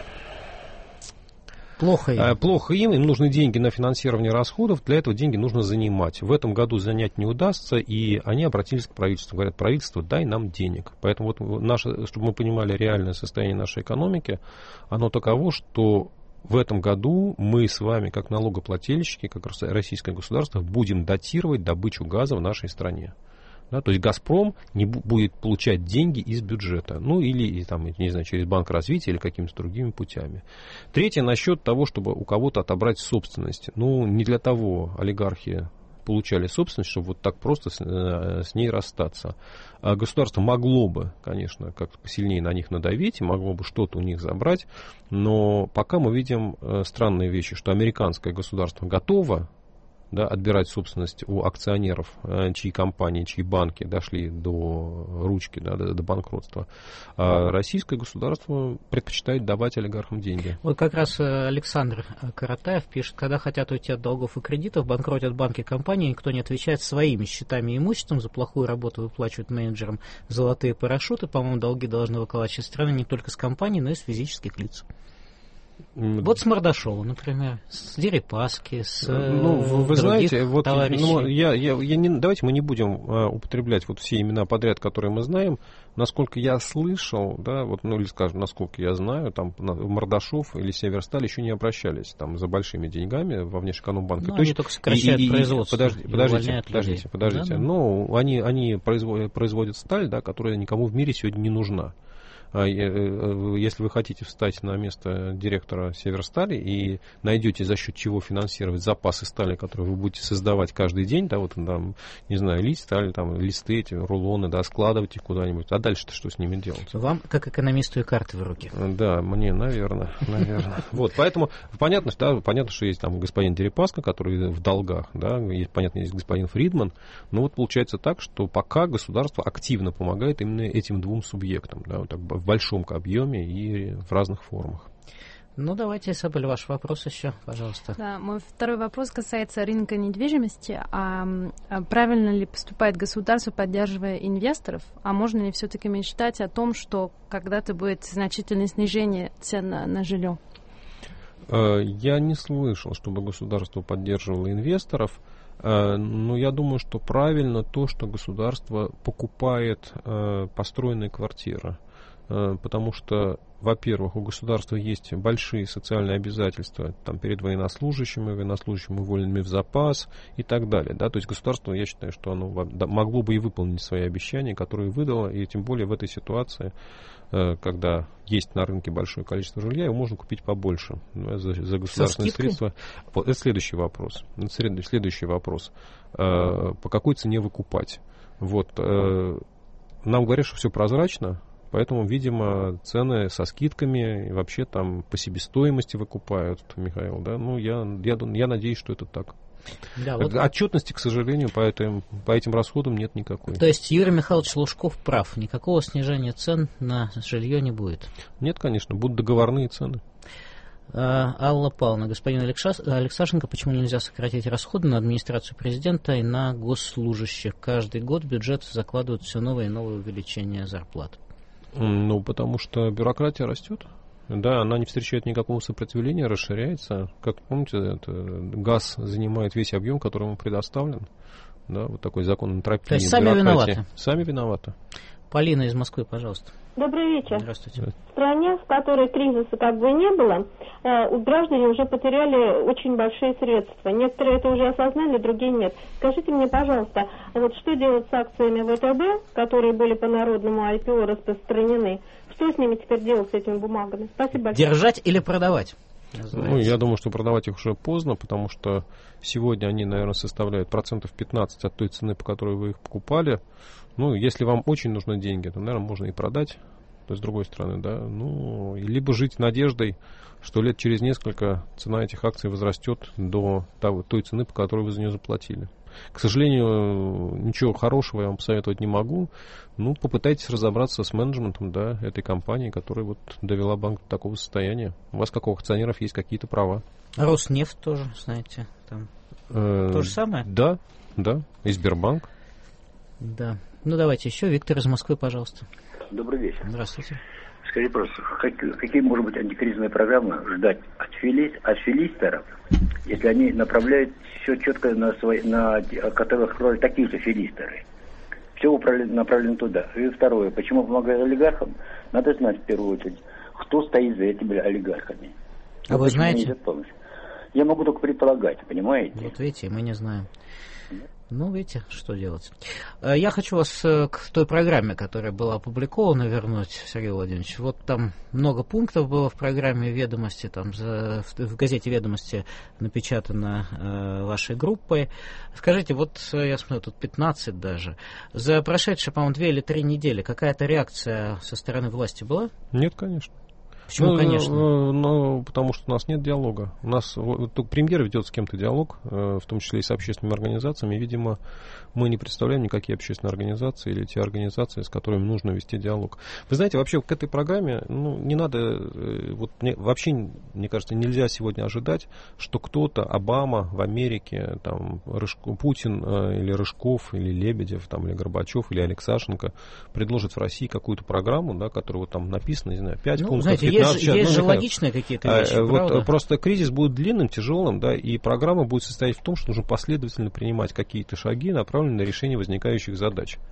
Плохо им. Плохо им, им нужны деньги на финансирование расходов, для этого деньги нужно занимать. В этом году занять не удастся, и они обратились к правительству, говорят: правительство, дай нам денег. Поэтому вот наше, чтобы мы понимали реальное состояние нашей экономики, оно таково, что в этом году мы с вами, как налогоплательщики, как российское государство, будем датировать добычу газа в нашей стране. Да, то есть «Газпром» не бу- будет получать деньги из бюджета, ну или там, не знаю, через Банк развития или какими-то другими путями. Третье, насчет того, чтобы у кого-то отобрать собственность. Ну, не для того олигархи получали собственность, чтобы вот так просто с, э, с ней расстаться. А государство могло бы, конечно, как-то посильнее на них надавить, могло бы что-то у них забрать, но пока мы видим э, странные вещи, что американское государство готово, да, отбирать собственность у акционеров, чьи компании, чьи банки дошли до ручки, да, до, до банкротства. А российское государство предпочитает давать олигархам деньги. Вот как раз Александр Каратаев пишет: когда хотят уйти от долгов и кредитов, банкротят банки и компании, никто не отвечает своими счетами и имуществом, за плохую работу выплачивают менеджерам золотые парашюты. По-моему, долги должны выколачивать страны не только с компаний, но и с физических лиц. Вот с Мордашова, например, с Дерипаски, с ну, вы других знаете, вот, товарищей. Ну, я, я, я не, давайте мы не будем а, употреблять вот все имена подряд, которые мы знаем. Насколько я слышал, да, вот, ну или скажем, насколько я знаю, там Мордашов или Северсталь еще не обращались там за большими деньгами во Внешэкономбанк. Ну, они только сокращают и, и, производство. Подожди, подождите, подождите, подождите. Да, да. Ну, они, они производят, производят сталь, да, которая никому в мире сегодня не нужна. Если вы хотите встать на место директора Северстали и найдете, за счет чего финансировать запасы стали, которые вы будете создавать каждый день, да, вот там, не знаю, лист стали, там, листы эти, рулоны, да, складывать их куда-нибудь, а дальше-то что с ними делать? Вам, как экономисту, и карты в руки. Да, мне, наверное, наверное. Вот, поэтому понятно, да, понятно, что есть там господин Дерипаска, который в долгах, да, есть, понятно, есть господин Фридман, но вот получается так, что пока государство активно помогает именно этим двум субъектам, да, вот так, в большом объеме и в разных формах. Ну, давайте, Изабель, ваш вопрос еще, пожалуйста. Да, мой второй вопрос касается рынка недвижимости. А, а правильно ли поступает государство, поддерживая инвесторов? А можно ли все-таки мечтать о том, что когда-то будет значительное снижение цен на, на жилье? Я не слышал, чтобы государство поддерживало инвесторов. Но я думаю, что правильно то, что государство покупает построенные квартиры. Потому что, во-первых, у государства есть большие социальные обязательства там, перед военнослужащими, военнослужащими, уволенными в запас и так далее. Да? То есть государство, я считаю, что оно могло бы и выполнить свои обещания, которые выдало, и тем более в этой ситуации, когда есть на рынке большое количество жилья, его можно купить побольше да, за, за государственные средства. Это следующий вопрос. Это следующий вопрос. По какой цене выкупать? Вот. Нам говорят, что все прозрачно. Поэтому, видимо, цены со скидками и вообще там по себестоимости выкупают, Михаил, да? Ну, я, я, я надеюсь, что это так. Да, вот... Отчетности, к сожалению, по этим, по этим расходам нет никакой. То есть Юрий Михайлович Лужков прав, никакого снижения цен на жилье не будет? Нет, конечно, будут договорные цены. А, Алла Павловна, господин Алексашенко, почему нельзя сократить расходы на администрацию президента и на госслужащих? Каждый год в бюджет закладывают все новые и новые увеличения зарплат. Ну, потому что бюрократия растет. Да, она не встречает никакого сопротивления, расширяется. Как помните, это, газ занимает весь объем, который ему предоставлен. Да, вот такой закон энтропии. То есть сами виноваты? Сами виноваты. Полина из Москвы, пожалуйста. Добрый вечер. Здравствуйте. В стране, в которой кризиса как бы не было, э, граждане уже потеряли очень большие средства. Некоторые это уже осознали, другие нет. Скажите мне, пожалуйста, вот что делать с акциями ВТБ, которые были по народному ай пи о распространены? Что с ними теперь делать, с этими бумагами? Спасибо большое. Держать или продавать? Ну, я думаю, что продавать их уже поздно, потому что сегодня они, наверное, составляют процентов пятнадцать от той цены, по которой вы их покупали. Ну, если вам очень нужны деньги, то, наверное, можно и продать. То есть, с другой стороны, да, ну, либо жить надеждой, что лет через несколько цена этих акций возрастет до того, той цены, по которой вы за нее заплатили. К сожалению, ничего хорошего я вам посоветовать не могу. Ну, попытайтесь разобраться с менеджментом, да, этой компании, которая вот довела банк до такого состояния. У вас, как у акционеров, есть какие-то права. Роснефть тоже, знаете, там э, то же самое? Да, да, и Сбербанк. Да. Ну, давайте еще. Виктор из Москвы, пожалуйста. Добрый вечер. Здравствуйте. Скажите просто, какие, какие, может быть, антикризисные программы ждать от, фили, от филистеров, если они направляют все четко на свои, на которых открывали такие же филистеры? Все направлено туда. И второе, почему помогают олигархам? Надо знать в первую очередь, кто стоит за этими олигархами. А вот вы знаете? Я могу только предполагать, понимаете? Вот видите, мы не знаем. Ну, видите, что делать. Я хочу вас к той программе, которая была опубликована, вернуть, Сергей Владимирович. Вот там много пунктов было в программе «Ведомости», там за, в газете «Ведомости» напечатано э, вашей группой. Скажите, вот я смотрю, тут пятнадцать даже. За прошедшие, по-моему, две или три недели какая-то реакция со стороны власти была? Нет, конечно. Почему, ну, конечно? Ну, ну, потому что у нас нет диалога. У нас вот, только премьер ведет с кем-то диалог, в том числе и с общественными организациями. И, видимо, мы не представляем никакие общественные организации или те организации, с которыми нужно вести диалог. Вы знаете, вообще к этой программе, ну, не надо, вот мне, вообще, мне кажется, нельзя сегодня ожидать, что кто-то, Обама в Америке, там, Рыжко, Путин или Рыжков, или Лебедев, там, или Горбачев, или Алексашенко предложит в России какую-то программу, да, которая вот там написана, не знаю, пять ну, пунктов. Знаете, есть, сейчас, есть ну, же логичные какие-то вещи, а, правда? Вот просто кризис будет длинным, тяжелым, да, и программа будет состоять в том, что нужно последовательно принимать какие-то шаги, направленные на решение возникающих задач.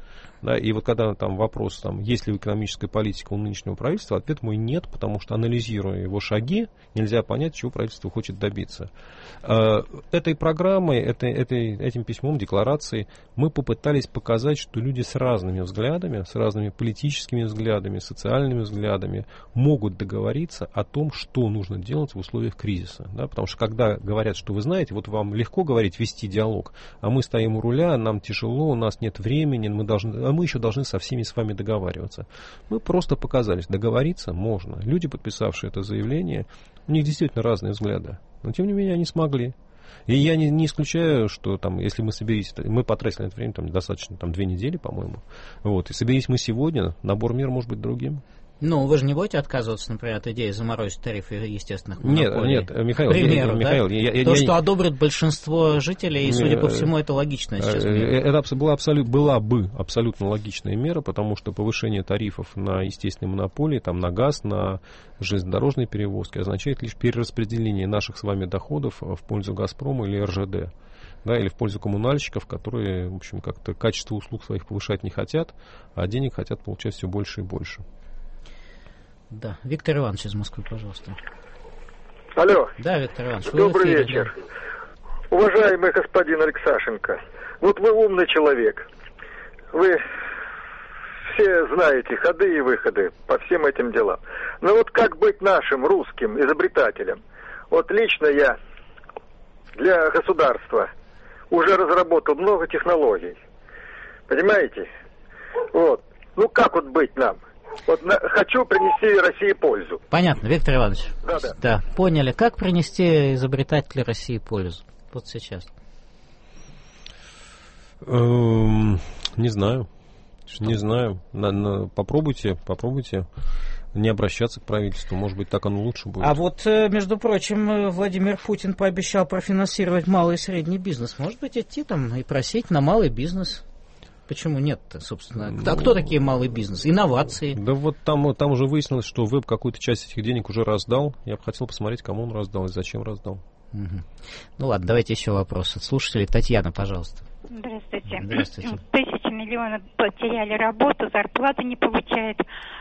Да, и вот когда там вопрос, там, есть ли экономическая политика у нынешнего правительства, ответ мой нет, потому что, анализируя его шаги, нельзя понять, чего правительство хочет добиться. Этой программой, этой, этой, этим письмом, декларацией мы попытались показать, что люди с разными взглядами, с разными политическими взглядами, социальными взглядами могут договориться о том, что нужно делать в условиях кризиса. Да, потому что когда говорят, что вы знаете, вот вам легко говорить, вести диалог, а мы стоим у руля, нам тяжело, у нас нет времени, мы, должны, а мы еще должны со всеми с вами договариваться. Мы просто показали, договориться можно. Люди, подписавшие это заявление, у них действительно разные взгляды, но тем не менее они смогли. И я не, не исключаю, что там, если мы соберись, мы потратили на это время там, достаточно там, две недели, по-моему, вот, и соберись мы сегодня, набор мер может быть другим. Ну, вы же не будете отказываться, например, от идеи заморозить тарифы естественных монополий? Нет, нет, Михаил, К примеру, я, Михаил, да? я, я, То, я, что я, одобрит большинство жителей, и, судя по всему, это логично сейчас. Это была, абсолют, была бы абсолютно логичная мера, потому что повышение тарифов на естественные монополии, там, на газ, на железнодорожные перевозки означает лишь перераспределение наших с вами доходов в пользу «Газпрома» или эр жэ дэ. Да, или в пользу коммунальщиков, которые, в общем, как-то качество услуг своих повышать не хотят, а денег хотят получать все больше и больше. Да. Виктор Иванович из Москвы, пожалуйста. Алло. Да, Виктор Иванович. Добрый вечер. Да. Уважаемый господин Алексашенко, вот вы умный человек. Вы все знаете ходы и выходы по всем этим делам. Но вот как быть нашим русским изобретателем? Вот лично я для государства уже разработал много технологий. Понимаете? Вот. Ну как вот быть нам? Вот на, хочу принести России пользу. Понятно, Виктор Иванович. Да, да. Да, поняли. Как принести изобретателю России пользу? Вот сейчас. Эм, не знаю. Что? Не знаю. На, на, попробуйте, попробуйте не обращаться к правительству. Может быть, так оно лучше будет. А вот, между прочим, Владимир Путин пообещал профинансировать малый и средний бизнес. Может быть, идти там и просить на малый бизнес? Почему нет-то, собственно? Ну, а кто такие малый бизнес? Инновации? Да вот там, там уже выяснилось, что веб какую-то часть этих денег уже раздал. Я бы хотел посмотреть, кому он раздал и зачем раздал. Угу. Ну ладно, давайте еще вопрос от слушателей. Татьяна, пожалуйста. Здравствуйте. Здравствуйте. Тысячи миллионов потеряли работу, зарплаты не получают.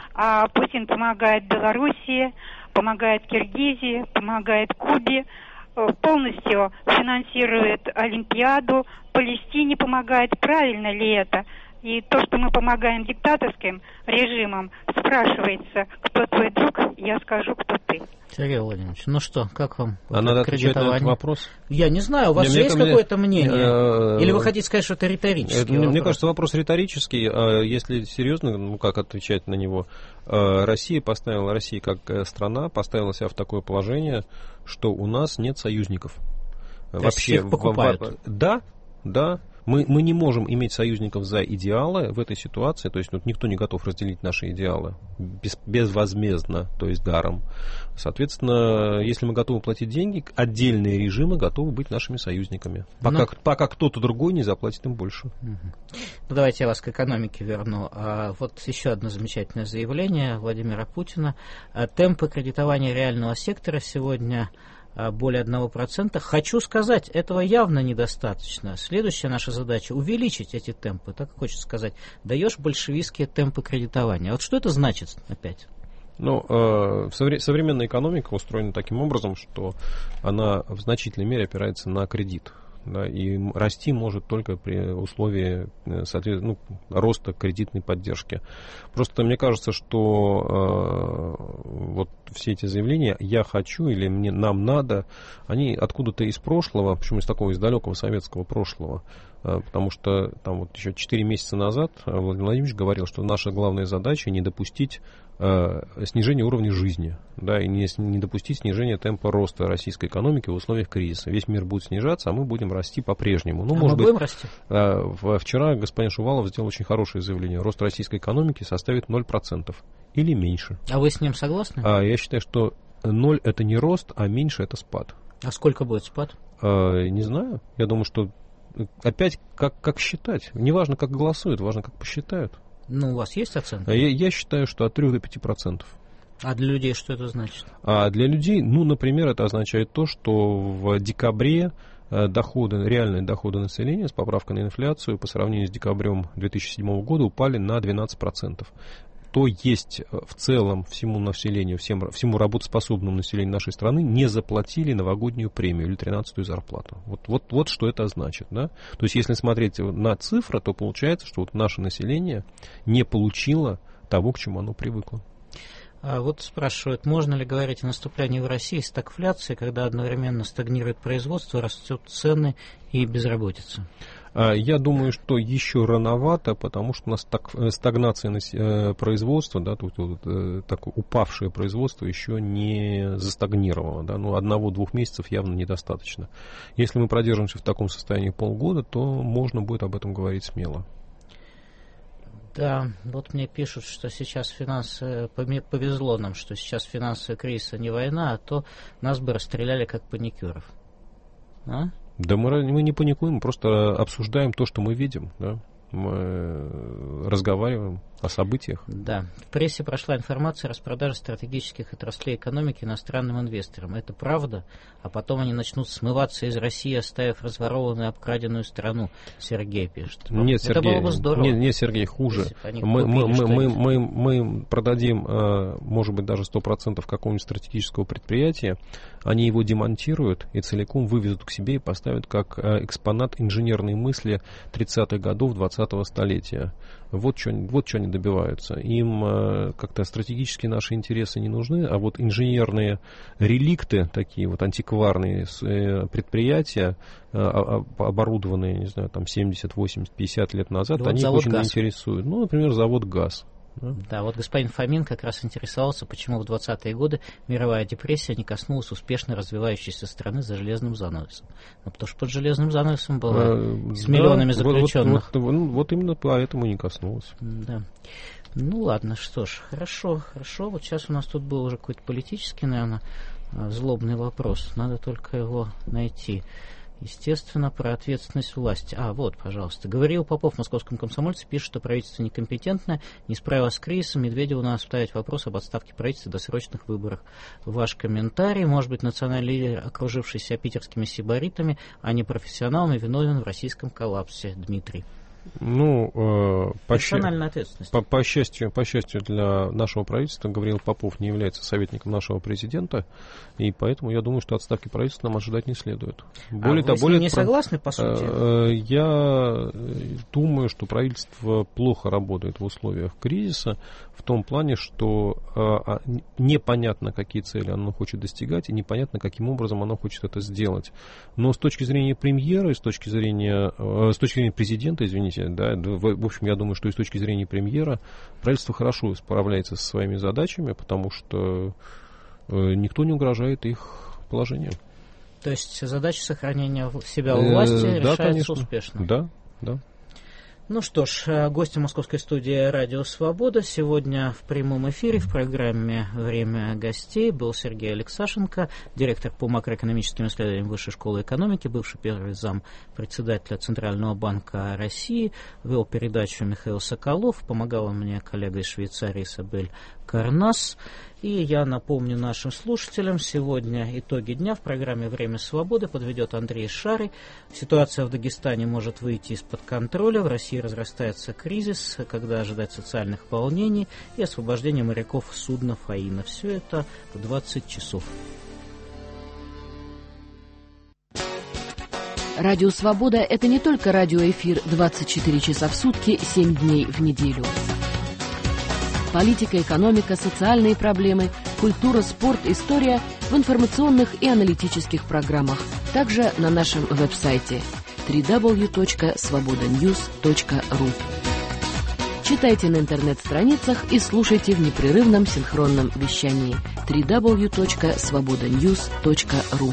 А Путин помогает Белоруссии, помогает Киргизии, помогает Кубе, полностью финансирует Олимпиаду, Палестине помогает. Правильно ли это? И то, что мы помогаем диктаторским режимам, спрашивается, кто твой друг, я скажу, кто ты. Сергей Владимирович, ну что, как вам? А надо отвечать на этот вопрос? Я не знаю, у вас мне, есть мне, какое-то мнение? Э, Или вы хотите сказать, что это риторический это, вопрос? Мне кажется, вопрос риторический. Если серьезно, ну как отвечать на него? Россия поставила, Россия как страна поставила себя в такое положение, что у нас нет союзников. То вообще есть их покупают? В, в, да, да. Мы, мы не можем иметь союзников за идеалы в этой ситуации, то есть ну, никто не готов разделить наши идеалы без, безвозмездно, то есть даром. Соответственно, если мы готовы платить деньги, отдельные режимы готовы быть нашими союзниками, пока, ну, пока кто-то другой не заплатит им больше. Угу. Ну, давайте я вас к экономике верну. А, вот еще одно замечательное заявление Владимира Путина. А, темпы кредитования реального сектора сегодня более одного процента. Хочу сказать, этого явно недостаточно. Следующая наша задача — увеличить эти темпы. Так хочется сказать, даешь большевистские темпы кредитования. Вот что это значит опять? Ну, э, современная экономика устроена таким образом, что она в значительной мере опирается на кредит. Да, и расти может только при условии ну, роста кредитной поддержки. Просто мне кажется, что э, вот все эти заявления «я хочу» или «мне, нам надо», они откуда-то из прошлого, почему из такого, из далекого советского прошлого. Э, потому что там вот еще четыре месяца назад Владимир Владимирович говорил, что наша главная задача не допустить э, снижения уровня жизни, да, и не, не допустить снижения темпа роста российской экономики в условиях кризиса. Весь мир будет снижаться, а мы будем расти по-прежнему. Ну, а может мы быть, будем расти? Э, вчера господин Шувалов сделал очень хорошее заявление. Рост российской экономики составит ноль процентов или меньше. А вы с ним согласны? А, я считаю, что ноль это не рост, а меньше это спад. А сколько будет спад? А, не знаю. Я думаю, что опять как, как считать. Не важно, как голосуют, важно, как посчитают. Ну, у вас есть оценка? Я, я считаю, что от трёх до пяти процентов. А для людей что это значит? А для людей, ну, например, это означает то, что в декабре доходы, реальные доходы населения с поправкой на инфляцию по сравнению с декабрем две тысячи седьмого года упали на двенадцать процентов. То есть в целом всему населению, всем, всему работоспособному населению нашей страны не заплатили новогоднюю премию или тринадцатую зарплату. Вот, вот, вот что это значит. Да? То есть если смотреть на цифры, то получается, что вот наше население не получило того, к чему оно привыкло. А вот спрашивают, можно ли говорить о наступлении в России стагфляции, когда одновременно стагнирует производство, растут цены и безработица? Я думаю, что еще рановато, потому что у нас так, стагнация производства, да, тут, тут, такое упавшее производство еще не застагнировало. Да, ну, одного-двух месяцев явно недостаточно. Если мы продержимся в таком состоянии полгода, то можно будет об этом говорить смело. Да, вот мне пишут, что сейчас финансы, повезло нам, что сейчас финансовый кризис, а не война, а то нас бы расстреляли как паникеров. А? Да мы, мы не паникуем, мы просто обсуждаем то, что мы видим, да? Мы разговариваем о событиях. Да. В прессе прошла информация о распродаже стратегических отраслей экономики иностранным инвесторам. Это правда? А потом они начнут смываться из России, оставив разворованную, обкраденную страну, Сергей пишет. Нет, это Сергей, было бы здорово. Нет, нет, Сергей, хуже. Мы, мы, мы, мы, мы, мы продадим, может быть, даже сто процентов какого-нибудь стратегического предприятия, они его демонтируют и целиком вывезут к себе и поставят как экспонат инженерной мысли тридцатых годов двадцатого столетия. Вот что, вот что они добиваются. Им э, как-то стратегически наши интересы не нужны, а вот инженерные реликты, такие вот антикварные э, предприятия, э, оборудованные, не знаю, там семьдесят, восемьдесят, пятьдесят лет назад, вот они их очень ГАЗ. интересуют. Ну, например, завод ГАЗ. Да? Да, вот господин Фомин как раз интересовался, почему в двадцатые годы мировая депрессия не коснулась успешно развивающейся страны за железным занавесом. Ну, потому что под железным занавесом было а, с миллионами да, заключенных. Вот, вот, вот, вот именно поэтому не коснулась. Да. Ну ладно, что ж, хорошо, хорошо. Вот сейчас у нас тут был уже какой-то политический, наверное, злобный вопрос. Надо только его найти. Естественно, про ответственность власти. А, вот, пожалуйста. Говорил Попов в «Московском комсомольце», пишет, что правительство некомпетентное, не справилось с кризисом. Медведеву надо ставить вопрос об отставке правительства до досрочных выборах. Ваш комментарий. Может быть, национальный лидер, окружившийся питерскими сибаритами, а не профессионалами, виновен в российском коллапсе. Дмитрий. Ну, э, по, Персональная ответственность. По, по, счастью, по счастью для нашего правительства, Гавриил Попов не является советником нашего президента, и поэтому я думаю, что отставки правительства нам ожидать не следует. Более, а вы более, с ним не согласны, по сути? Э, я думаю, что правительство плохо работает в условиях кризиса, в том плане, что э, непонятно, какие цели оно хочет достигать, и непонятно, каким образом оно хочет это сделать. Но с точки зрения премьера, и с точки зрения, э, с точки зрения президента, извините, да, в общем, я думаю, что и с точки зрения премьера правительство хорошо справляется со своими задачами, потому что э, никто не угрожает их положению. То есть задача сохранения себя у власти э, решается да, конечно. успешно? Да, да. Ну что ж, гостем московской студии «Радио Свобода» сегодня в прямом эфире в программе «Время гостей» был Сергей Алексашенко, директор по макроэкономическим исследованиям Высшей школы экономики, бывший первый зам председателя Центрального банка России, вел передачу Михаил Соколов, помогала мне коллега из Швейцарии Исабель Карнас. И я напомню нашим слушателям, сегодня итоги дня в программе «Время свободы» подведет Андрей Шарий. Ситуация в Дагестане может выйти из-под контроля, в России разрастается кризис, когда ожидать социальных волнений и освобождения моряков судна «Фаина». Все это в двадцать часов. Радио «Свобода» — это не только радиоэфир двадцать четыре часа в сутки, семь дней в неделю. Политика, экономика, социальные проблемы, культура, спорт, история в информационных и аналитических программах. Также на нашем веб-сайте дабл ю дабл ю дабл ю точка свобода ньюс точка ру. Читайте на интернет-страницах и слушайте в непрерывном синхронном вещании дабл ю дабл ю дабл ю точка свобода ньюс точка ру.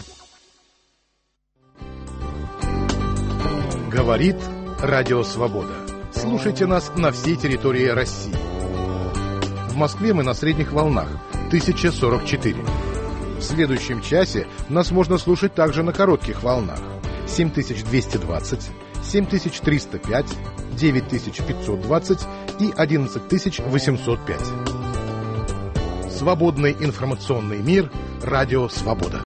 Говорит Радио Свобода. Слушайте нас на всей территории России. В Москве мы на средних волнах тысяча сорок четыре. В следующем часе нас можно слушать также на коротких волнах семь тысяч двести двадцать, семь тысяч триста пять, девять тысяч пятьсот двадцать и одиннадцать тысяч восемьсот пять. Свободный информационный мир. Радио Свобода.